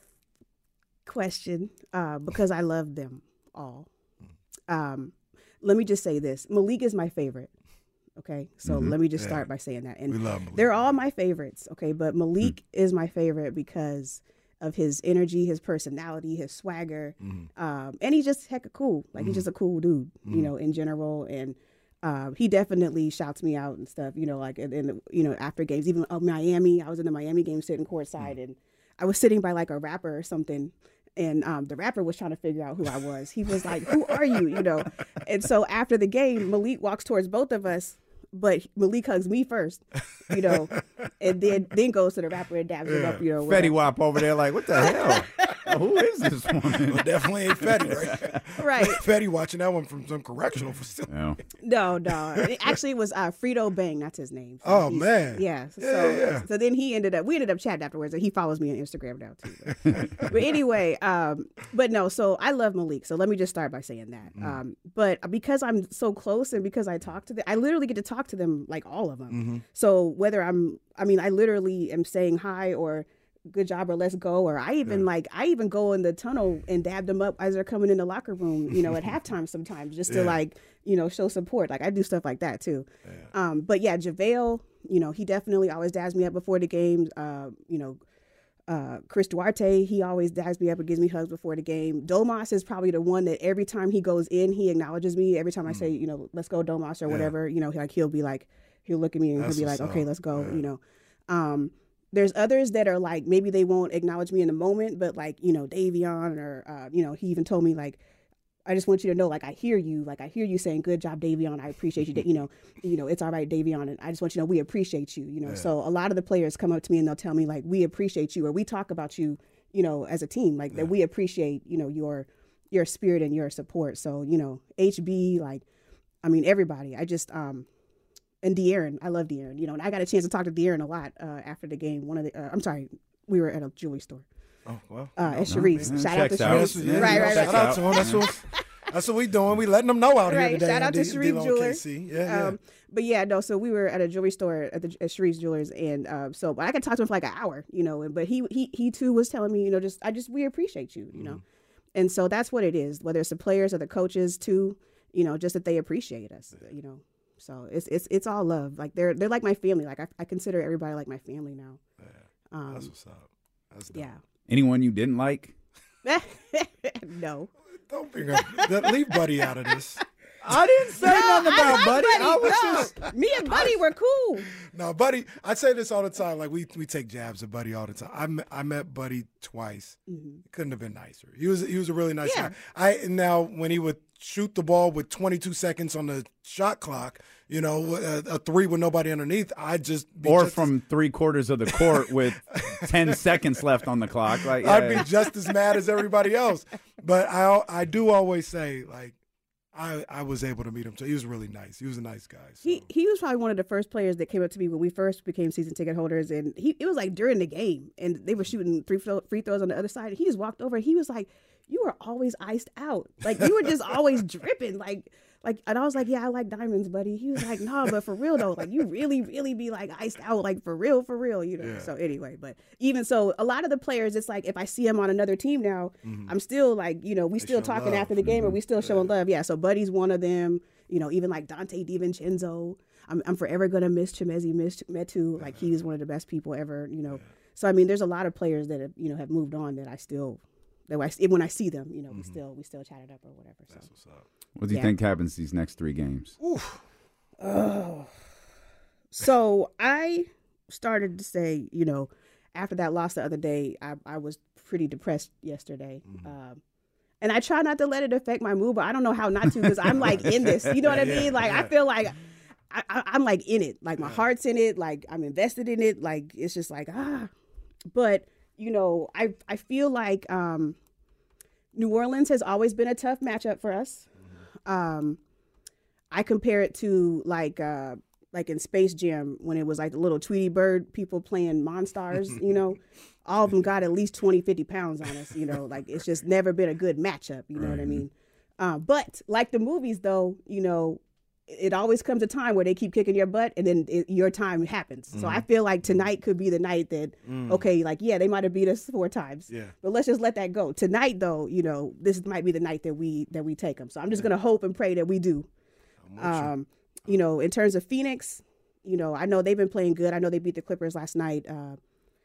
question uh, because I love them all. Um, let me just say this: Malik is my favorite. Okay, so Mhm. let me just Yeah. start by saying that. And We love Malik. they're all my favorites. Okay, but Malik Hmm. is my favorite because of his energy, his personality, his swagger, Mhm. um, and he's just hecka cool. Like Mhm. he's just a cool dude, you Mhm. know, in general. And um, he definitely shouts me out and stuff. You know, like in, in you know after games, even of Miami. I was in the Miami game sitting courtside, and I was sitting by like a rapper or something. And um, the rapper was trying to figure out who I was. He was like, "Who are you?" You know. And so after the game, Malik walks towards both of us, but Malik hugs me first, you know, and then then goes to the rapper and dabs him up, you know. Fetty whatever. Wap over there, like, what the hell? Who is this woman? Well, definitely ain't Fetty, right? Right. Fetty watching that one from some correctional facility. Yeah. No, no. It actually was uh, Frito Bang. That's his name. So Oh, he's- man. Yeah. So, Yeah, yeah. so then he ended up. We ended up chatting afterwards, and he follows me on Instagram now too. But, but anyway, um, but no. So I love Malik. So let me just start by saying that. Mm. Um, but because I'm so close, and because I talk to them, I literally get to talk to them like all of them. Mm-hmm. So whether I'm, I mean, I literally am saying hi or good job or let's go, or I even Yeah. like, I even go in the tunnel and dab them up as they're coming in the locker room, you know, at halftime sometimes just to Yeah. like, you know, show support. Like I do stuff like that too. Um, but yeah, JaVale, you know, he definitely always dabs me up before the games. Uh, you know, uh, Chris Duarte, he always dabs me up and gives me hugs before the game. Domas is probably the one that every time he goes in, he acknowledges me. Every time I say, you know, let's go Domas or Yeah. whatever, you know, like he'll be like, he'll look at me and That's he'll be like, what's okay, up. let's go. Yeah. You know, um, there's others that are like, maybe they won't acknowledge me in the moment, but like, you know, Davion or, uh, you know, he even told me like, I just want you to know, like, I hear you, like, I hear you saying, good job, Davion. I appreciate you. You know, you know, it's all right, Davion. And I just want you to know, we appreciate you, you know? Yeah. So a lot of the players come up to me and they'll tell me like, we appreciate you, or we talk about you, you know, as a team, like yeah. that we appreciate, you know, your, your spirit and your support. So, you know, H B, like, I mean, everybody, I just, um, and De'Aaron, I love De'Aaron, you know, and I got a chance to talk to De'Aaron a lot uh, after the game. One of the, uh, I'm sorry, we were at a jewelry store. Oh, well. Uh, no, at Sharice. no, Shout out to Sharice. Yeah, right, right, right. Shout out to him. That's what, that's what we doing. We letting them know out right. here today. Shout out to D- Sharif Jewelers. Yeah, yeah. Um, but yeah, no, so we were at a jewelry store at, the, at Sharif Jewelers, and um, so I could talk to him for like an hour, you know, but he, he, he too was telling me, you know, just, I just, we appreciate you, you know. Mm-hmm. And so that's what it is, whether it's the players or the coaches too, you know, just that they appreciate us, you know. So it's it's it's all love. Like they're they're like my family. Like I, I consider everybody like my family now. Yeah, um, that's what's up. That's dope. Yeah. Anyone you didn't like? No. Don't bring up. Leave Buddy out of this. I didn't say no, nothing I about like Buddy. Buddy. I was No. just. Me and Buddy were cool. No, Buddy. I say this all the time. Like we we take jabs at Buddy all the time. I met, I met Buddy twice. Mm-hmm. Couldn't have been nicer. He was he was a really nice yeah. guy. I now when he would shoot the ball with twenty-two seconds on the shot clock, you know, a, a three with nobody underneath, I'd just be or just from as, three quarters of the court with ten seconds left on the clock. Like I'd yeah. be just as mad as everybody else. But I I do always say like. I, I was able to meet him, so he was really nice. He was a nice guy. So. He he was probably one of the first players that came up to me when we first became season ticket holders, and he it was like during the game, and they were shooting three free throws on the other side. And he just walked over, and he was like, "You were always iced out, like you were just always dripping, like like." And I was like, "Yeah, I like diamonds, buddy." He was like, "No, but for real though, like you really really be like iced out, like for real for real, you know." Yeah. So anyway, but even so, a lot of the players, it's like if I see him on another team now, mm-hmm. I'm still like, you know, we they still talking love. after the game, mm-hmm. or we still yeah. showing love. Yeah. So Buddy's one of them. You know, even like Dante DiVincenzo. I'm I'm forever gonna miss Chimezi Metu. Like he's one of the best people ever. You know, yeah. So I mean, there's a lot of players that have, you know, have moved on that I still that I when I see them, you know, mm-hmm. we still we still chat it up or whatever. So. That's what's up. What do you yeah. think happens these next three games? Oof. Oh. So I started to say, you know, after that loss the other day, I I was pretty depressed yesterday. Mm-hmm. Um, And I try not to let it affect my mood, but I don't know how not to because I'm like in this. You know what I mean? Like yeah. I feel like I, I, I'm like in it. Like my yeah. heart's in it. Like I'm invested in it. Like it's just like ah. But you know, I I feel like um, New Orleans has always been a tough matchup for us. Mm-hmm. Um, I compare it to like uh, like in Space Jam when it was like the little Tweety Bird people playing Monstars. You know. All of them got at least twenty, fifty pounds on us, you know, like it's just never been a good matchup, you know right. what I mean? Um, but like the movies, though, you know, it always comes a time where they keep kicking your butt and then it, your time happens. Mm. So I feel like tonight could be the night that, mm. okay, like, yeah, they might have beat us four times, yeah. but let's just let that go. Tonight, though, you know, this might be the night that we that we take them. So I'm just yeah. going to hope and pray that we do. Um, you. you know, in terms of Phoenix, you know, I know they've been playing good. I know they beat the Clippers last night. Uh,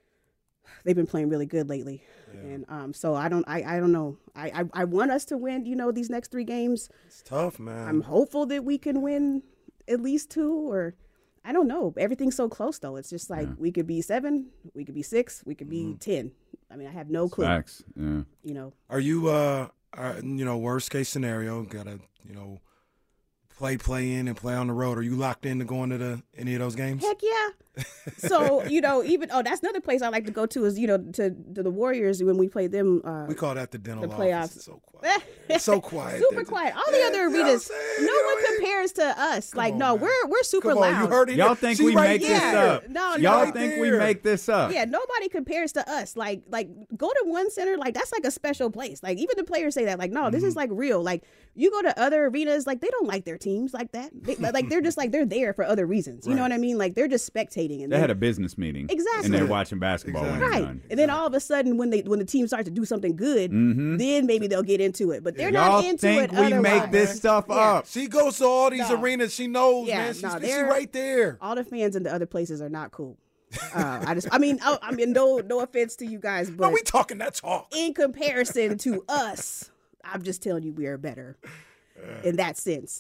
They've been playing really good lately, yeah. and um, so I don't, I, I don't know. I, I, I want us to win, you know, these next three games. It's tough, man. I'm hopeful that we can win at least two, or I don't know. Everything's so close, though. It's just like yeah. we could be seven, we could be six, we could be mm-hmm. ten. I mean, I have no clue. Facts, yeah. You know, are you, uh, are, you know, worst case scenario, gotta, you know, play, play in and play on the road? Are you locked in to go into the any of those games? Heck yeah. So, you know, even, oh, that's another place I like to go to is, you know, to, to the Warriors when we played them. Uh, we call that the dental the playoffs. Office. It's so quiet. It's so quiet. Super quiet. All the other arenas, no you one know, compares to us. Like, on, no, man. we're we're super Come on, loud. You heard Y'all think she we right make there. this up? No, Y'all no. think there. we make this up? Yeah, nobody compares to us. Like, like go to one center. Like, that's like a special place. Like, even the players say that. Like, no, this mm-hmm. is like real. Like, you go to other arenas, like they don't like their teams like that. They, like, they're just like they're there for other reasons. You right. know what I mean? Like, they're just spectating. And they had a business meeting. Exactly. And they're watching basketball exactly. when right. it's done. And then all of a sudden, when they when the team starts to do something good, mm-hmm. then maybe they'll get into it. But they're Y'all not into think it. we otherwise. make this stuff yeah. up? She goes to all these No. arenas. She knows, Yeah, man. She's, no, she's they're- right there. All the fans in the other places are not cool. Uh, I just, I mean, I, I mean, no, no offense to you guys, but Are we talking that talk? in comparison to us, I'm just telling you we are better in that sense.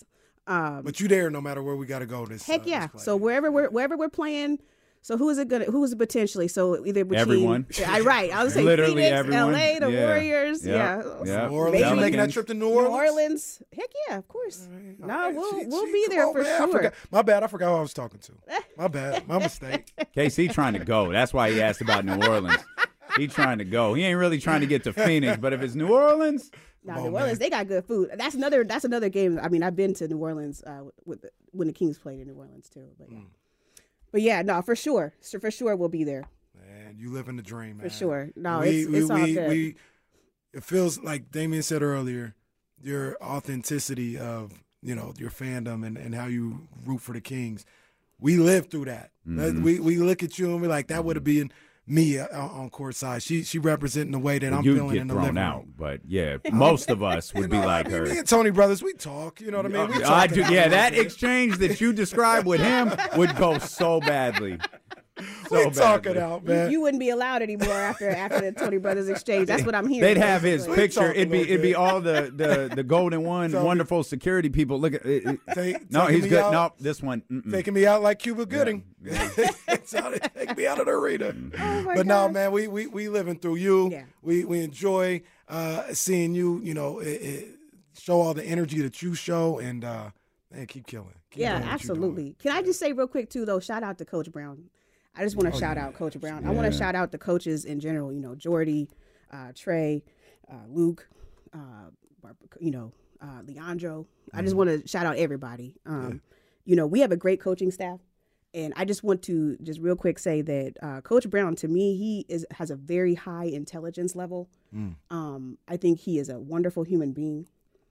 Um, but you there no matter where we got to go. This heck uh, yeah. this So wherever we're wherever we're playing. So who is it gonna? Who is it potentially? So either between everyone. Yeah, I right. I was saying Literally Phoenix, everyone. L A, the Yeah. Warriors. Yep. Yeah. Yep. New Orleans. Maybe You making that trip to New Orleans? New Orleans. Heck yeah, of course. All No, right, we'll she- we'll she- be come there on, for man. I sure. forgot- my bad. I forgot who I was talking to. My bad. My mistake. K C trying to go. That's why he asked about New Orleans. He trying to go. He ain't really trying to get to Phoenix, but if it's New Orleans, Now, Come New on, Orleans, man. they got good food. That's another. That's another game. I mean, I've been to New Orleans uh, with the, when the Kings played in New Orleans too. But yeah, Mm. but yeah, no, for sure, so for sure, we'll be there Man, you living the dream, man. for sure. No, we, it's we, it's all we, good. we, it feels like Damien said earlier, your authenticity of, you know, your fandom and, and how you root for the Kings. We lived through that. That- Mhm. We we look at you and we're like, that would have been me uh, on, on court side. She she representing the way that I'm you'd feeling get in the thrown living out. room. But yeah, most of us would You be know, like I mean, her. Me and Tony Brothers, we talk. You know what I mean? We I talk do. about Yeah, it. that exchange that you described with him would go so badly. we So talk it badly. out, you, man. you wouldn't be allowed anymore after after the Tony Brothers exchange. That's what I'm hearing. They'd have his basically. picture. talk a It'd be little it'd be bit. all the the the golden one, Tell me- wonderful security people. Look at it, it- Take- no, taking he's me good. out- No, this one. Mm-mm. Taking me out like Cuba Gooding. Yeah. It's out of- Take me out of the arena. Oh my But no, gosh. man, we we we living through you. Yeah. We we enjoy uh, seeing you. You know, it, it show all the energy that you show, and uh, man, keep killing. Keep Yeah, doing what you're absolutely. Can I just say real quick too, though? Shout out to Coach Brown. I just want to Oh, shout yeah. out Coach Brown. I want to Yeah. shout out the coaches in general. You know, Jordy, uh, Trey, uh, Luke, uh, Bar- you know, uh, Leandro. I Mm-hmm. just want to shout out everybody. Um, You know, we have a great coaching staff, and I just want to just real quick say that uh, Coach Brown, to me, he is has a very high intelligence level. Mm. Um, I think he is a wonderful human being.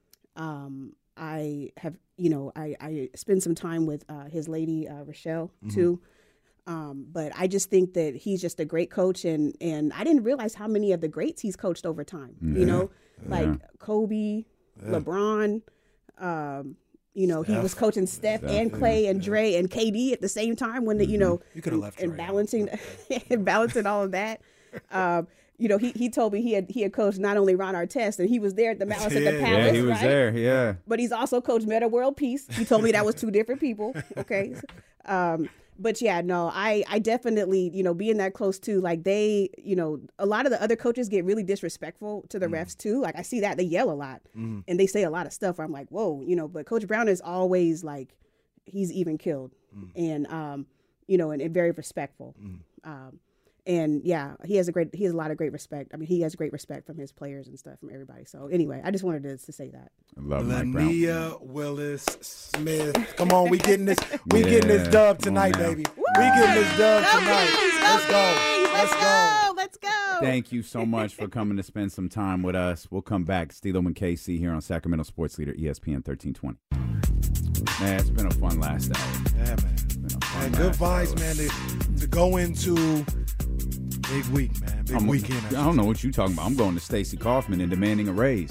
Um, I have, you know, I, I spend some time with uh, his lady, uh, Rochelle, too. Um, but I just think that he's just a great coach. And, and I didn't realize how many of the greats he's coached over time, you know, like Kobe, LeBron, um, you know, he was coaching Steph and Clay and Dre and K D at the same time when the, you know, You coulda left and Dre out. balancing, and balancing all of that. Um, you know, he, he told me he had he had coached not only Ron Artest, and he was there at the Malice at the Yeah. Palace. Yeah, he was right? there. Yeah. But he's also coached Meta World Peace. He told me that was two different people. Okay. Um, but yeah, no, I, I definitely, you know, being that close to, like, they, you know, a lot of the other coaches get really disrespectful to the refs too. Like, I see that they yell a lot and they say a lot of stuff where I'm like, whoa, you know, but Coach Brown is always like, he's even killed and, um, you know, and, and very respectful. Um, And yeah, he has a great, he has a lot of great respect. I mean, he has great respect from his players and stuff, from everybody. So anyway, I just wanted to, to say that. I love Mike Brown. Lania Willis Smith. Come on, we getting this. We Yeah. getting this dub Come on tonight, now. baby. We getting this dub Go tonight. Kings, go Let's go. Kings, let's go, let's go. Thank you so much for coming to spend some time with us. We'll come back. Steelo and K C here on Sacramento Sports Leader, E S P N thirteen twenty. Man, it's been a fun last hour. Yeah, man. It's been a fun Man, good last vibes, hour. man, to, to go into big week, man. Big I'm- weekend. I don't know what you're talking about. I'm going to Stacey Kaufman and demanding a raise.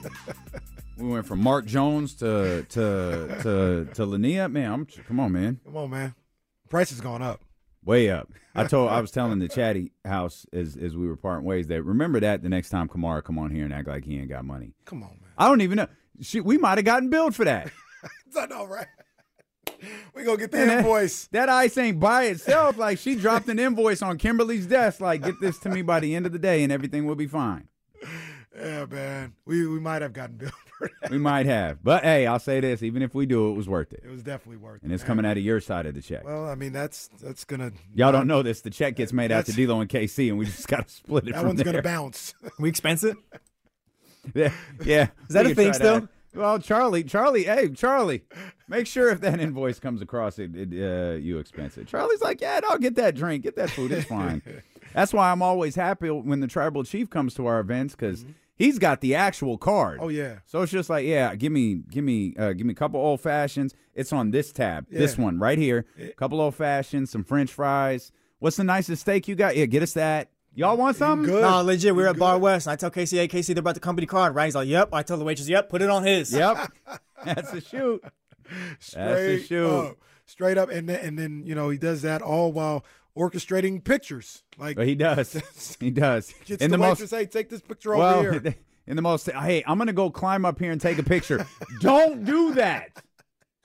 We went from Mark Jones to to to to Lania. Man, I'm come on, man. Come on, man. Price has gone up. Way up. I told I was telling the Chatty House as as we were parting ways that remember that the next time Kamara come on here and act like he ain't got money. Come on, man. I don't even know. She, we might have gotten billed for that. I know, right? We gonna get the Man, that- invoice. That ice ain't by itself. Like, she dropped an invoice on Kimberly's desk. Like, get this to me by the end of the day and everything will be fine. Yeah, man. We we might have gotten billed for that. We might have. But, hey, I'll say this. Even if we do, it was worth it. It was definitely worth it. And it's man. coming out of your side of the check. Well, I mean, that's that's gonna. Y'all don't know this. The check gets made out to That's- D-Lo and K C, and we just got to split it That from one's there. gonna bounce. We expense it? Yeah. yeah. Is that We a can thing try still? that. Well, Charlie, Charlie, hey, Charlie, make sure if that invoice comes across, it, it uh, you expense it. Charlie's like, yeah, no, get that drink, get that food, it's fine. That's why I'm always happy when the tribal chief comes to our events because he's got the actual card. Oh yeah. So it's just like, yeah, give me, give me, uh, give me a couple old fashions. It's on this tab, this Yeah. one right here. A couple old fashions, some French fries. What's the nicest steak you got? Yeah, get us that. Y'all want something? Good. No, legit. We were at Good. Bar West, and I tell Casey, hey, Casey, they're about the company card, right? He's like, yep. I tell the waitress, yep, put it on his. Yep. That's a shoot. Straight That's a shoot. up. Straight up, and then, and then you know he does that all while orchestrating pictures. Like But he does. He does. gets In the, the most waitress, hey, take this picture well, over here. in the most, hey, I'm gonna go climb up here and take a picture. Don't do that.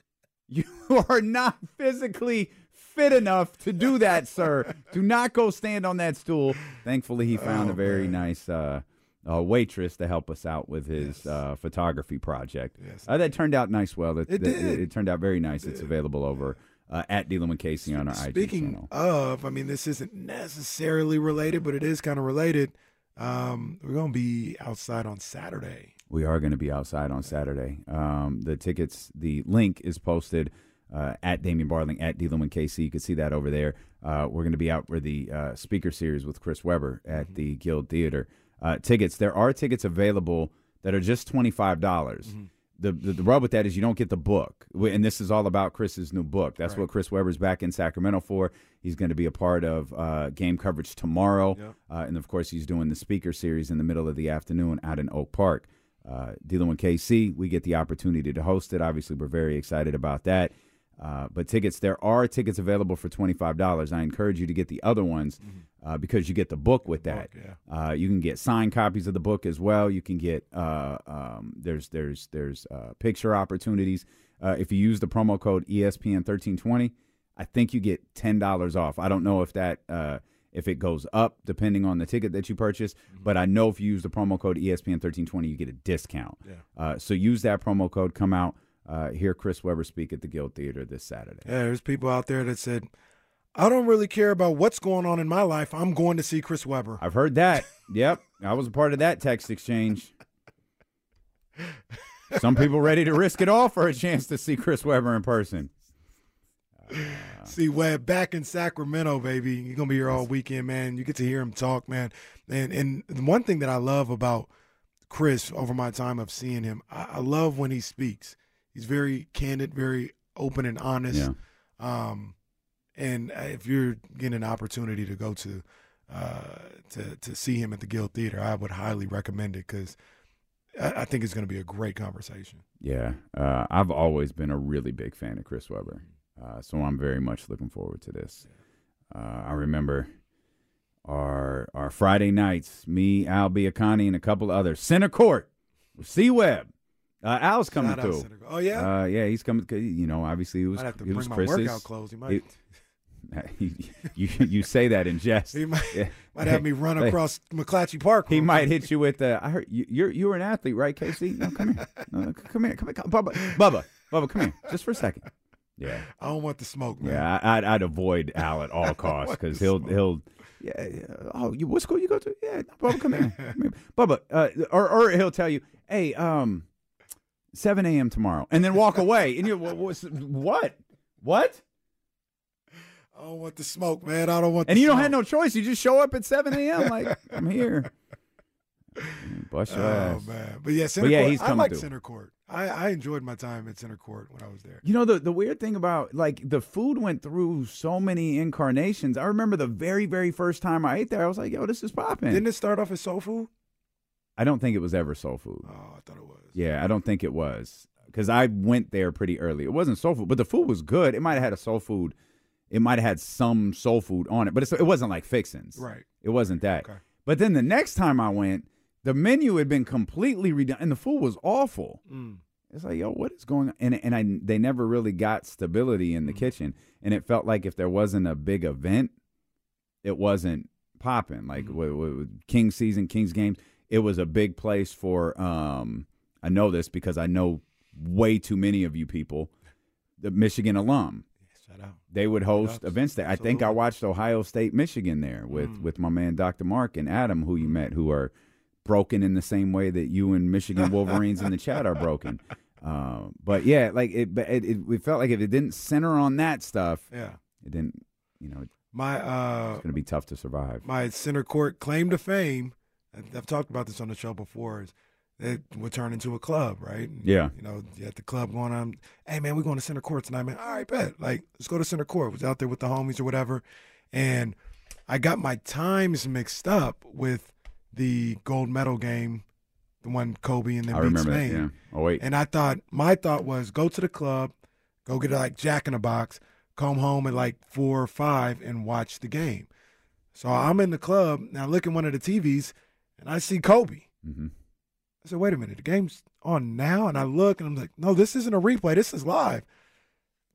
You are not physically fit enough to do that, sir. Do not go stand on that stool. Thankfully, he found Oh, a very man. nice uh, uh, waitress to help us out with his Yes. uh, photography project. Yes. Uh, that turned out nice. Well, it, It it, did. it turned out very nice. It's available over uh, at Dealing with Casey on our I G Speaking channel. of, I mean, this isn't necessarily related, but it is kind of related. Um, we're going to be outside on Saturday. We are going to be outside on Saturday. Um, the tickets, the link is posted uh, at Damian Barling, at Dealing with K C. You can see that over there. Uh, we're going to be out for the uh, speaker series with Chris Webber at Mm-hmm. the Guild Theater. Uh, tickets, there are tickets available that are just twenty-five dollars. Mm-hmm. The, the the rub with that is you don't get the book. And this is all about Chris's new book. That's Right. what Chris Webber's back in Sacramento for. He's going to be a part of uh, game coverage tomorrow. Yep. Uh, and, of course, he's doing the speaker series in the middle of the afternoon out in Oak Park. Uh, Dealing with K C, we get the opportunity to host it. Obviously, we're very excited about that. Uh, but tickets, there are tickets available for twenty-five dollars. I encourage you to get the other ones uh, because you get the book with that. book, Uh, you can get signed copies of the book as well. You can get uh, um, there's there's there's uh, picture opportunities. Uh, if you use the promo code E S P N thirteen twenty, I think you get ten dollars off. I don't know if that uh, if it goes up depending on the ticket that you purchase, but I know if you use the promo code E S P N thirteen twenty, you get a discount. Yeah. Uh, so use that promo code. Come out. Uh, hear Chris Webber speak at the Guild Theater this Saturday. Yeah, there's people out there that said, I don't really care about what's going on in my life. I'm going to see Chris Webber. I've heard that. Yep. I was a part of that text exchange. Some people ready to risk it all for a chance to see Chris Webber in person. Uh, See Webb back in Sacramento, baby. You're gonna be here all weekend, man. You get to hear him talk, man. And and the one thing that I love about Chris over my time of seeing him, I, I love when he speaks. He's very candid, very open and honest. Yeah. Um, and if you're getting an opportunity to go to uh, to to see him at the Guild Theater, I would highly recommend it because I, I think it's going to be a great conversation. Yeah. Uh, I've always been a really big fan of Chris Webber. Uh, so I'm very much looking forward to this. Uh, I remember our our Friday nights, me, Al Biacani, and a couple others. Center Court with C. Webb. Uh, Al's coming Shout out through. Center- Oh, yeah? Uh, yeah, he's coming. You know, obviously it was. Might have to it was bring my Chris's. workout clothes. He might. He, you you say that in jest. He might, Yeah. might have me run Hey, across McClatchy Park. He real might quick. hit you with the. I heard you. You're you were an athlete, right, Casey? No, come here. No, come here. Come here. Come, Bubba. Bubba. Bubba. Come here, just for a second. Yeah. I don't want the smoke, man. Yeah, I, I'd, I'd avoid Al at all costs because he'll he'll. Yeah, yeah. Oh, you what school you go to? Yeah, Bubba, come here. Come here. Bubba, uh, or or he'll tell you, hey, um, seven a.m. tomorrow, and then walk away, and you what what what? I don't want the smoke, man. I don't want. And the you don't smoke. have no choice. You just show up at seven a.m. like I'm here. Bust your Oh ass. man, but yeah, center But yeah, court. he's I coming like through. center court. I, I enjoyed my time at center court when I was there. You know, the, the weird thing about, like, the food went through so many incarnations. I remember the very, very first time I ate there, I was like, yo, this is popping. Didn't it start off as soul food? I don't think it was ever soul food. Oh, I thought it was. Yeah, I don't think it was. Because I went there pretty early. It wasn't soul food, but the food was good. It might have had a soul food. It might have had some soul food on it, but it's, it wasn't like Fixins. Right. It wasn't that. Okay. But then the next time I went, the menu had been completely redone, and the food was awful. Mm. It's like, yo, what is going on? And and I they never really got stability in the Mm. kitchen, and it felt like if there wasn't a big event, it wasn't popping. Mm-hmm. Like with, with Kings season, Kings games, it was a big place for. Um, I know this because I know way too many of you people, the Michigan alum. Shout out. They would host Shout out. events there. I think I Absolutely. watched Ohio State, Michigan there with, Mm. with my man Doctor Mark and Adam, who you met, who are broken in the same way that you and Michigan Wolverines in the chat are broken. Uh, but yeah, like it, but it, it, it felt like if it didn't center on that stuff, Yeah. it didn't. You know, My uh, it's going to be tough to survive. my center court claim to fame. I've I've talked about this on the show before. Is it would turn into a club, right? Yeah. You know, you at the club going on. Hey man, we're going to center court tonight, man. All right, bet. Like, let's go to center court. Was out there with the homies or whatever, and I got my times mixed up with the gold medal game, the one Kobe and then I beat remember that. Spain. Yeah. Oh wait. And I thought, my thought was go to the club, go get like Jack in the Box, come home at like four or five and watch the game. So I'm in the club, and I look at one of the T Vs, and I see Kobe. Mm-hmm. I said, wait a minute, the game's on now? And I look, and I'm like, no, this isn't a replay. This is live.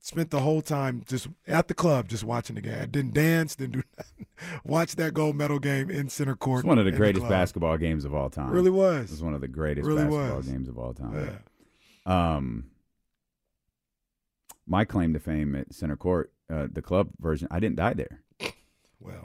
spent the whole time just at the club, just watching the game. I didn't dance, didn't do nothing. Watched that gold medal game in center court. It's one of the greatest the basketball games of all time. Really was. It was one of the greatest really basketball was. games of all time. Yeah. Um, my claim to fame at center court, uh, the club version, I didn't die there. Well,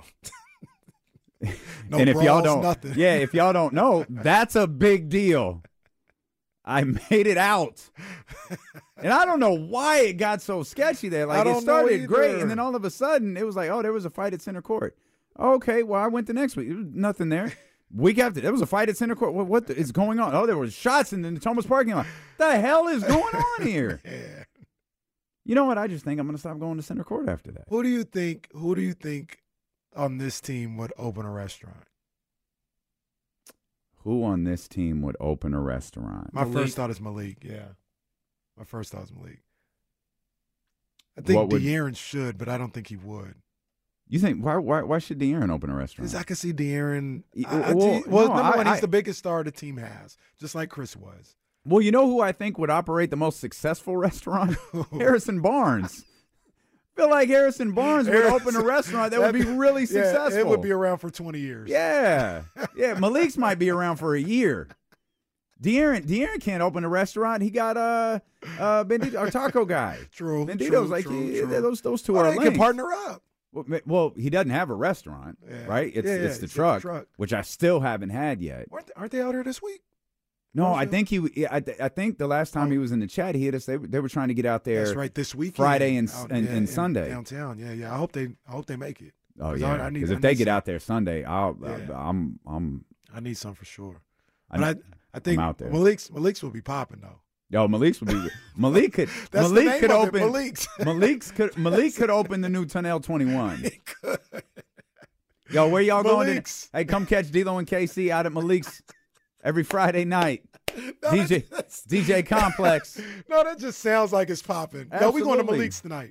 no and if brawls, y'all don't, nothing. yeah, if y'all don't know, that's a big deal. I made it out, and I don't know why it got so sketchy there. Like it started great, and then all of a sudden it was like, oh, there was a fight at center court. Okay, well, I went the next week. There was nothing there. Week after, there was a fight at center court. What, what the, is going on? Oh, there was shots in the Thomas parking lot. The hell is going on here? Yeah. You know what? I just think I'm going to stop going to center court after that. Who do you think? Who do you think on this team would open a restaurant? Who on this team would open a restaurant? My Malik. first thought is Malik. Yeah, my first thought is Malik. I think would, De'Aaron should, but I don't think he would. You think why? Why? Why should De'Aaron open a restaurant? Because I can see De'Aaron. I, I, well, well no, number I, one, he's I, the biggest star the team has, just like Chris was. Well, you know who I think would operate the most successful restaurant? Harrison Barnes. I feel like Harrison Barnes would open a restaurant that would be really successful. Yeah, it would be around for twenty years. Yeah. Yeah, Malik's might be around for a year. De'Aaron, De'Aaron can't open a restaurant. He got uh, uh, Bendito, our taco guy. True, Bendito's true, like, true, he, true. those those two oh, are they linked. can partner up. Well, well, he doesn't have a restaurant, Yeah. right? It's Yeah, yeah, it's the it's truck, the truck. which I still haven't had yet. Aren't they, aren't they out here this week? No, I Also- think he. yeah, I, th- I think the last time he was in the chat, he hit us. They, were- they were trying to get out there. That's right. This weekend, Friday and out- and, yeah, and in Sunday downtown. Yeah, yeah. I hope they. I hope they make it. Oh 'Cause yeah, I- I need- because I if they need get some- out there Sunday, I'll. Yeah. I, I'm. I'm. I need some for sure. I, But I, I think out there. Malik's Malik's will be popping though. Yo, Malik's would be. Malik could. That's the Malik name could of it, open. Malik's. Malik's could. Malik could open the new Tunnel twenty-one. He could. Yo, where y'all Malik's. going? To, hey, come catch D-Lo and K C out at Malik's every Friday night. No, D J that's- D J Complex. No, that just sounds like it's popping. No, we going to Absolutely. Malik's tonight.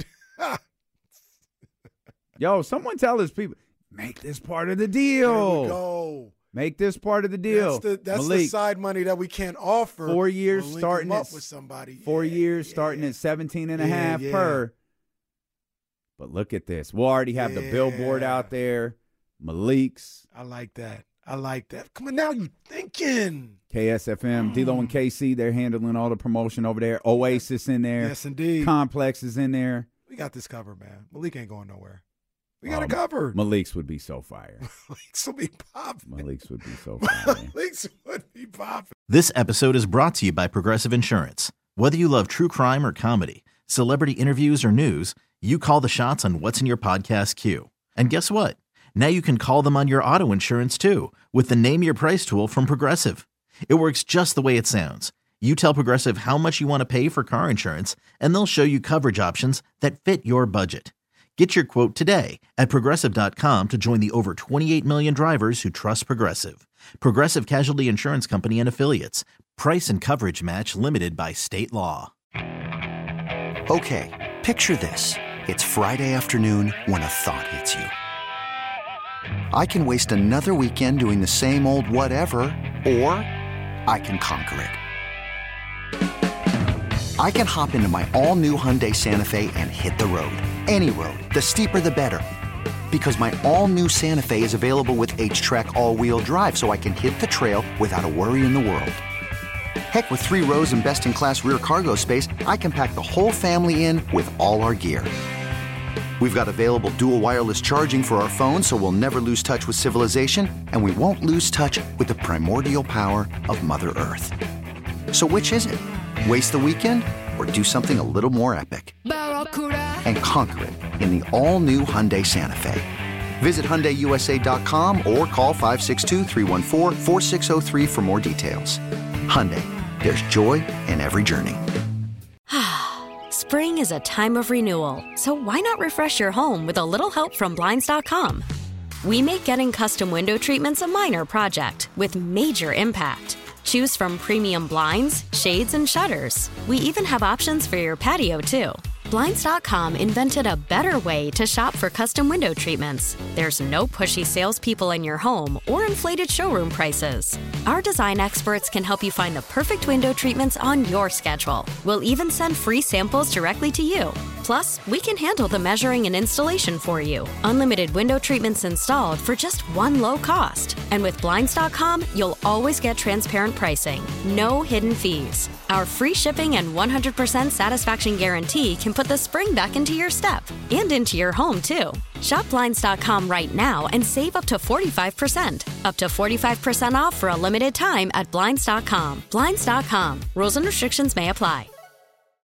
Yo, someone tell his people, make this part of the There deal. we go. Make this part of the deal. That's the that's Malik, the side money that we can't offer. four years We'll link starting him at up with somebody. Four Yeah, years yeah. starting at seventeen and a Yeah, half yeah. per. But look at this. We'll already have the billboard Yeah. out there. Malik's, I like that. I like that. Come on, now you thinking. K S F M, D-Lo and K C, they're handling all the promotion over there. Oasis in there. Yes, indeed. Complex is in there. We got this covered, man. Malik ain't going nowhere. We got Um, it covered. Malik's would be so fire. Malik's will be popping. Malik's would be so fire. Malik's would be popping. This episode is brought to you by Progressive Insurance. Whether you love true crime or comedy, celebrity interviews or news, you call the shots on what's in your podcast queue. And guess what? Now you can call them on your auto insurance too with the Name Your Price tool from Progressive. It works just the way it sounds. You tell Progressive how much you want to pay for car insurance, and they'll show you coverage options that fit your budget. Get your quote today at Progressive dot com to join the over twenty-eight million drivers who trust Progressive. Progressive Casualty Insurance Company and Affiliates. Price and coverage match limited by state law. Okay, picture this. It's Friday afternoon when a thought hits you. I can waste another weekend doing the same old whatever, or I can conquer it. I can hop into my all-new Hyundai Santa Fe and hit the road. Any road. The steeper, the better. Because my all-new Santa Fe is available with H-Track all-wheel drive, so I can hit the trail without a worry in the world. Heck, with three rows and best-in-class rear cargo space, I can pack the whole family in with all our gear. We've got available dual wireless charging for our phones, so we'll never lose touch with civilization, and we won't lose touch with the primordial power of Mother Earth. So which is it? Waste the weekend or do something a little more epic? And conquer it in the all-new Hyundai Santa Fe. Visit Hyundai U S A dot com or call five six two, three one four, four six zero three for more details. Hyundai, there's joy in every journey. Spring is a time of renewal, so why not refresh your home with a little help from Blinds dot com? We make getting custom window treatments a minor project with major impact. Choose from premium blinds, shades, and shutters. We even have options for your patio, too. Blinds dot com invented a better way to shop for custom window treatments. There's no pushy salespeople in your home or inflated showroom prices. Our design experts can help you find the perfect window treatments on your schedule. We'll even send free samples directly to you. Plus, we can handle the measuring and installation for you. Unlimited window treatments installed for just one low cost. And with Blinds dot com, you'll always get transparent pricing. No hidden fees. Our free shipping and one hundred percent satisfaction guarantee can put the spring back into your step and into your home, too. Shop Blinds dot com right now and save up to forty-five percent. Up to forty-five percent off for a limited time at Blinds dot com. Blinds dot com. Rules and restrictions may apply.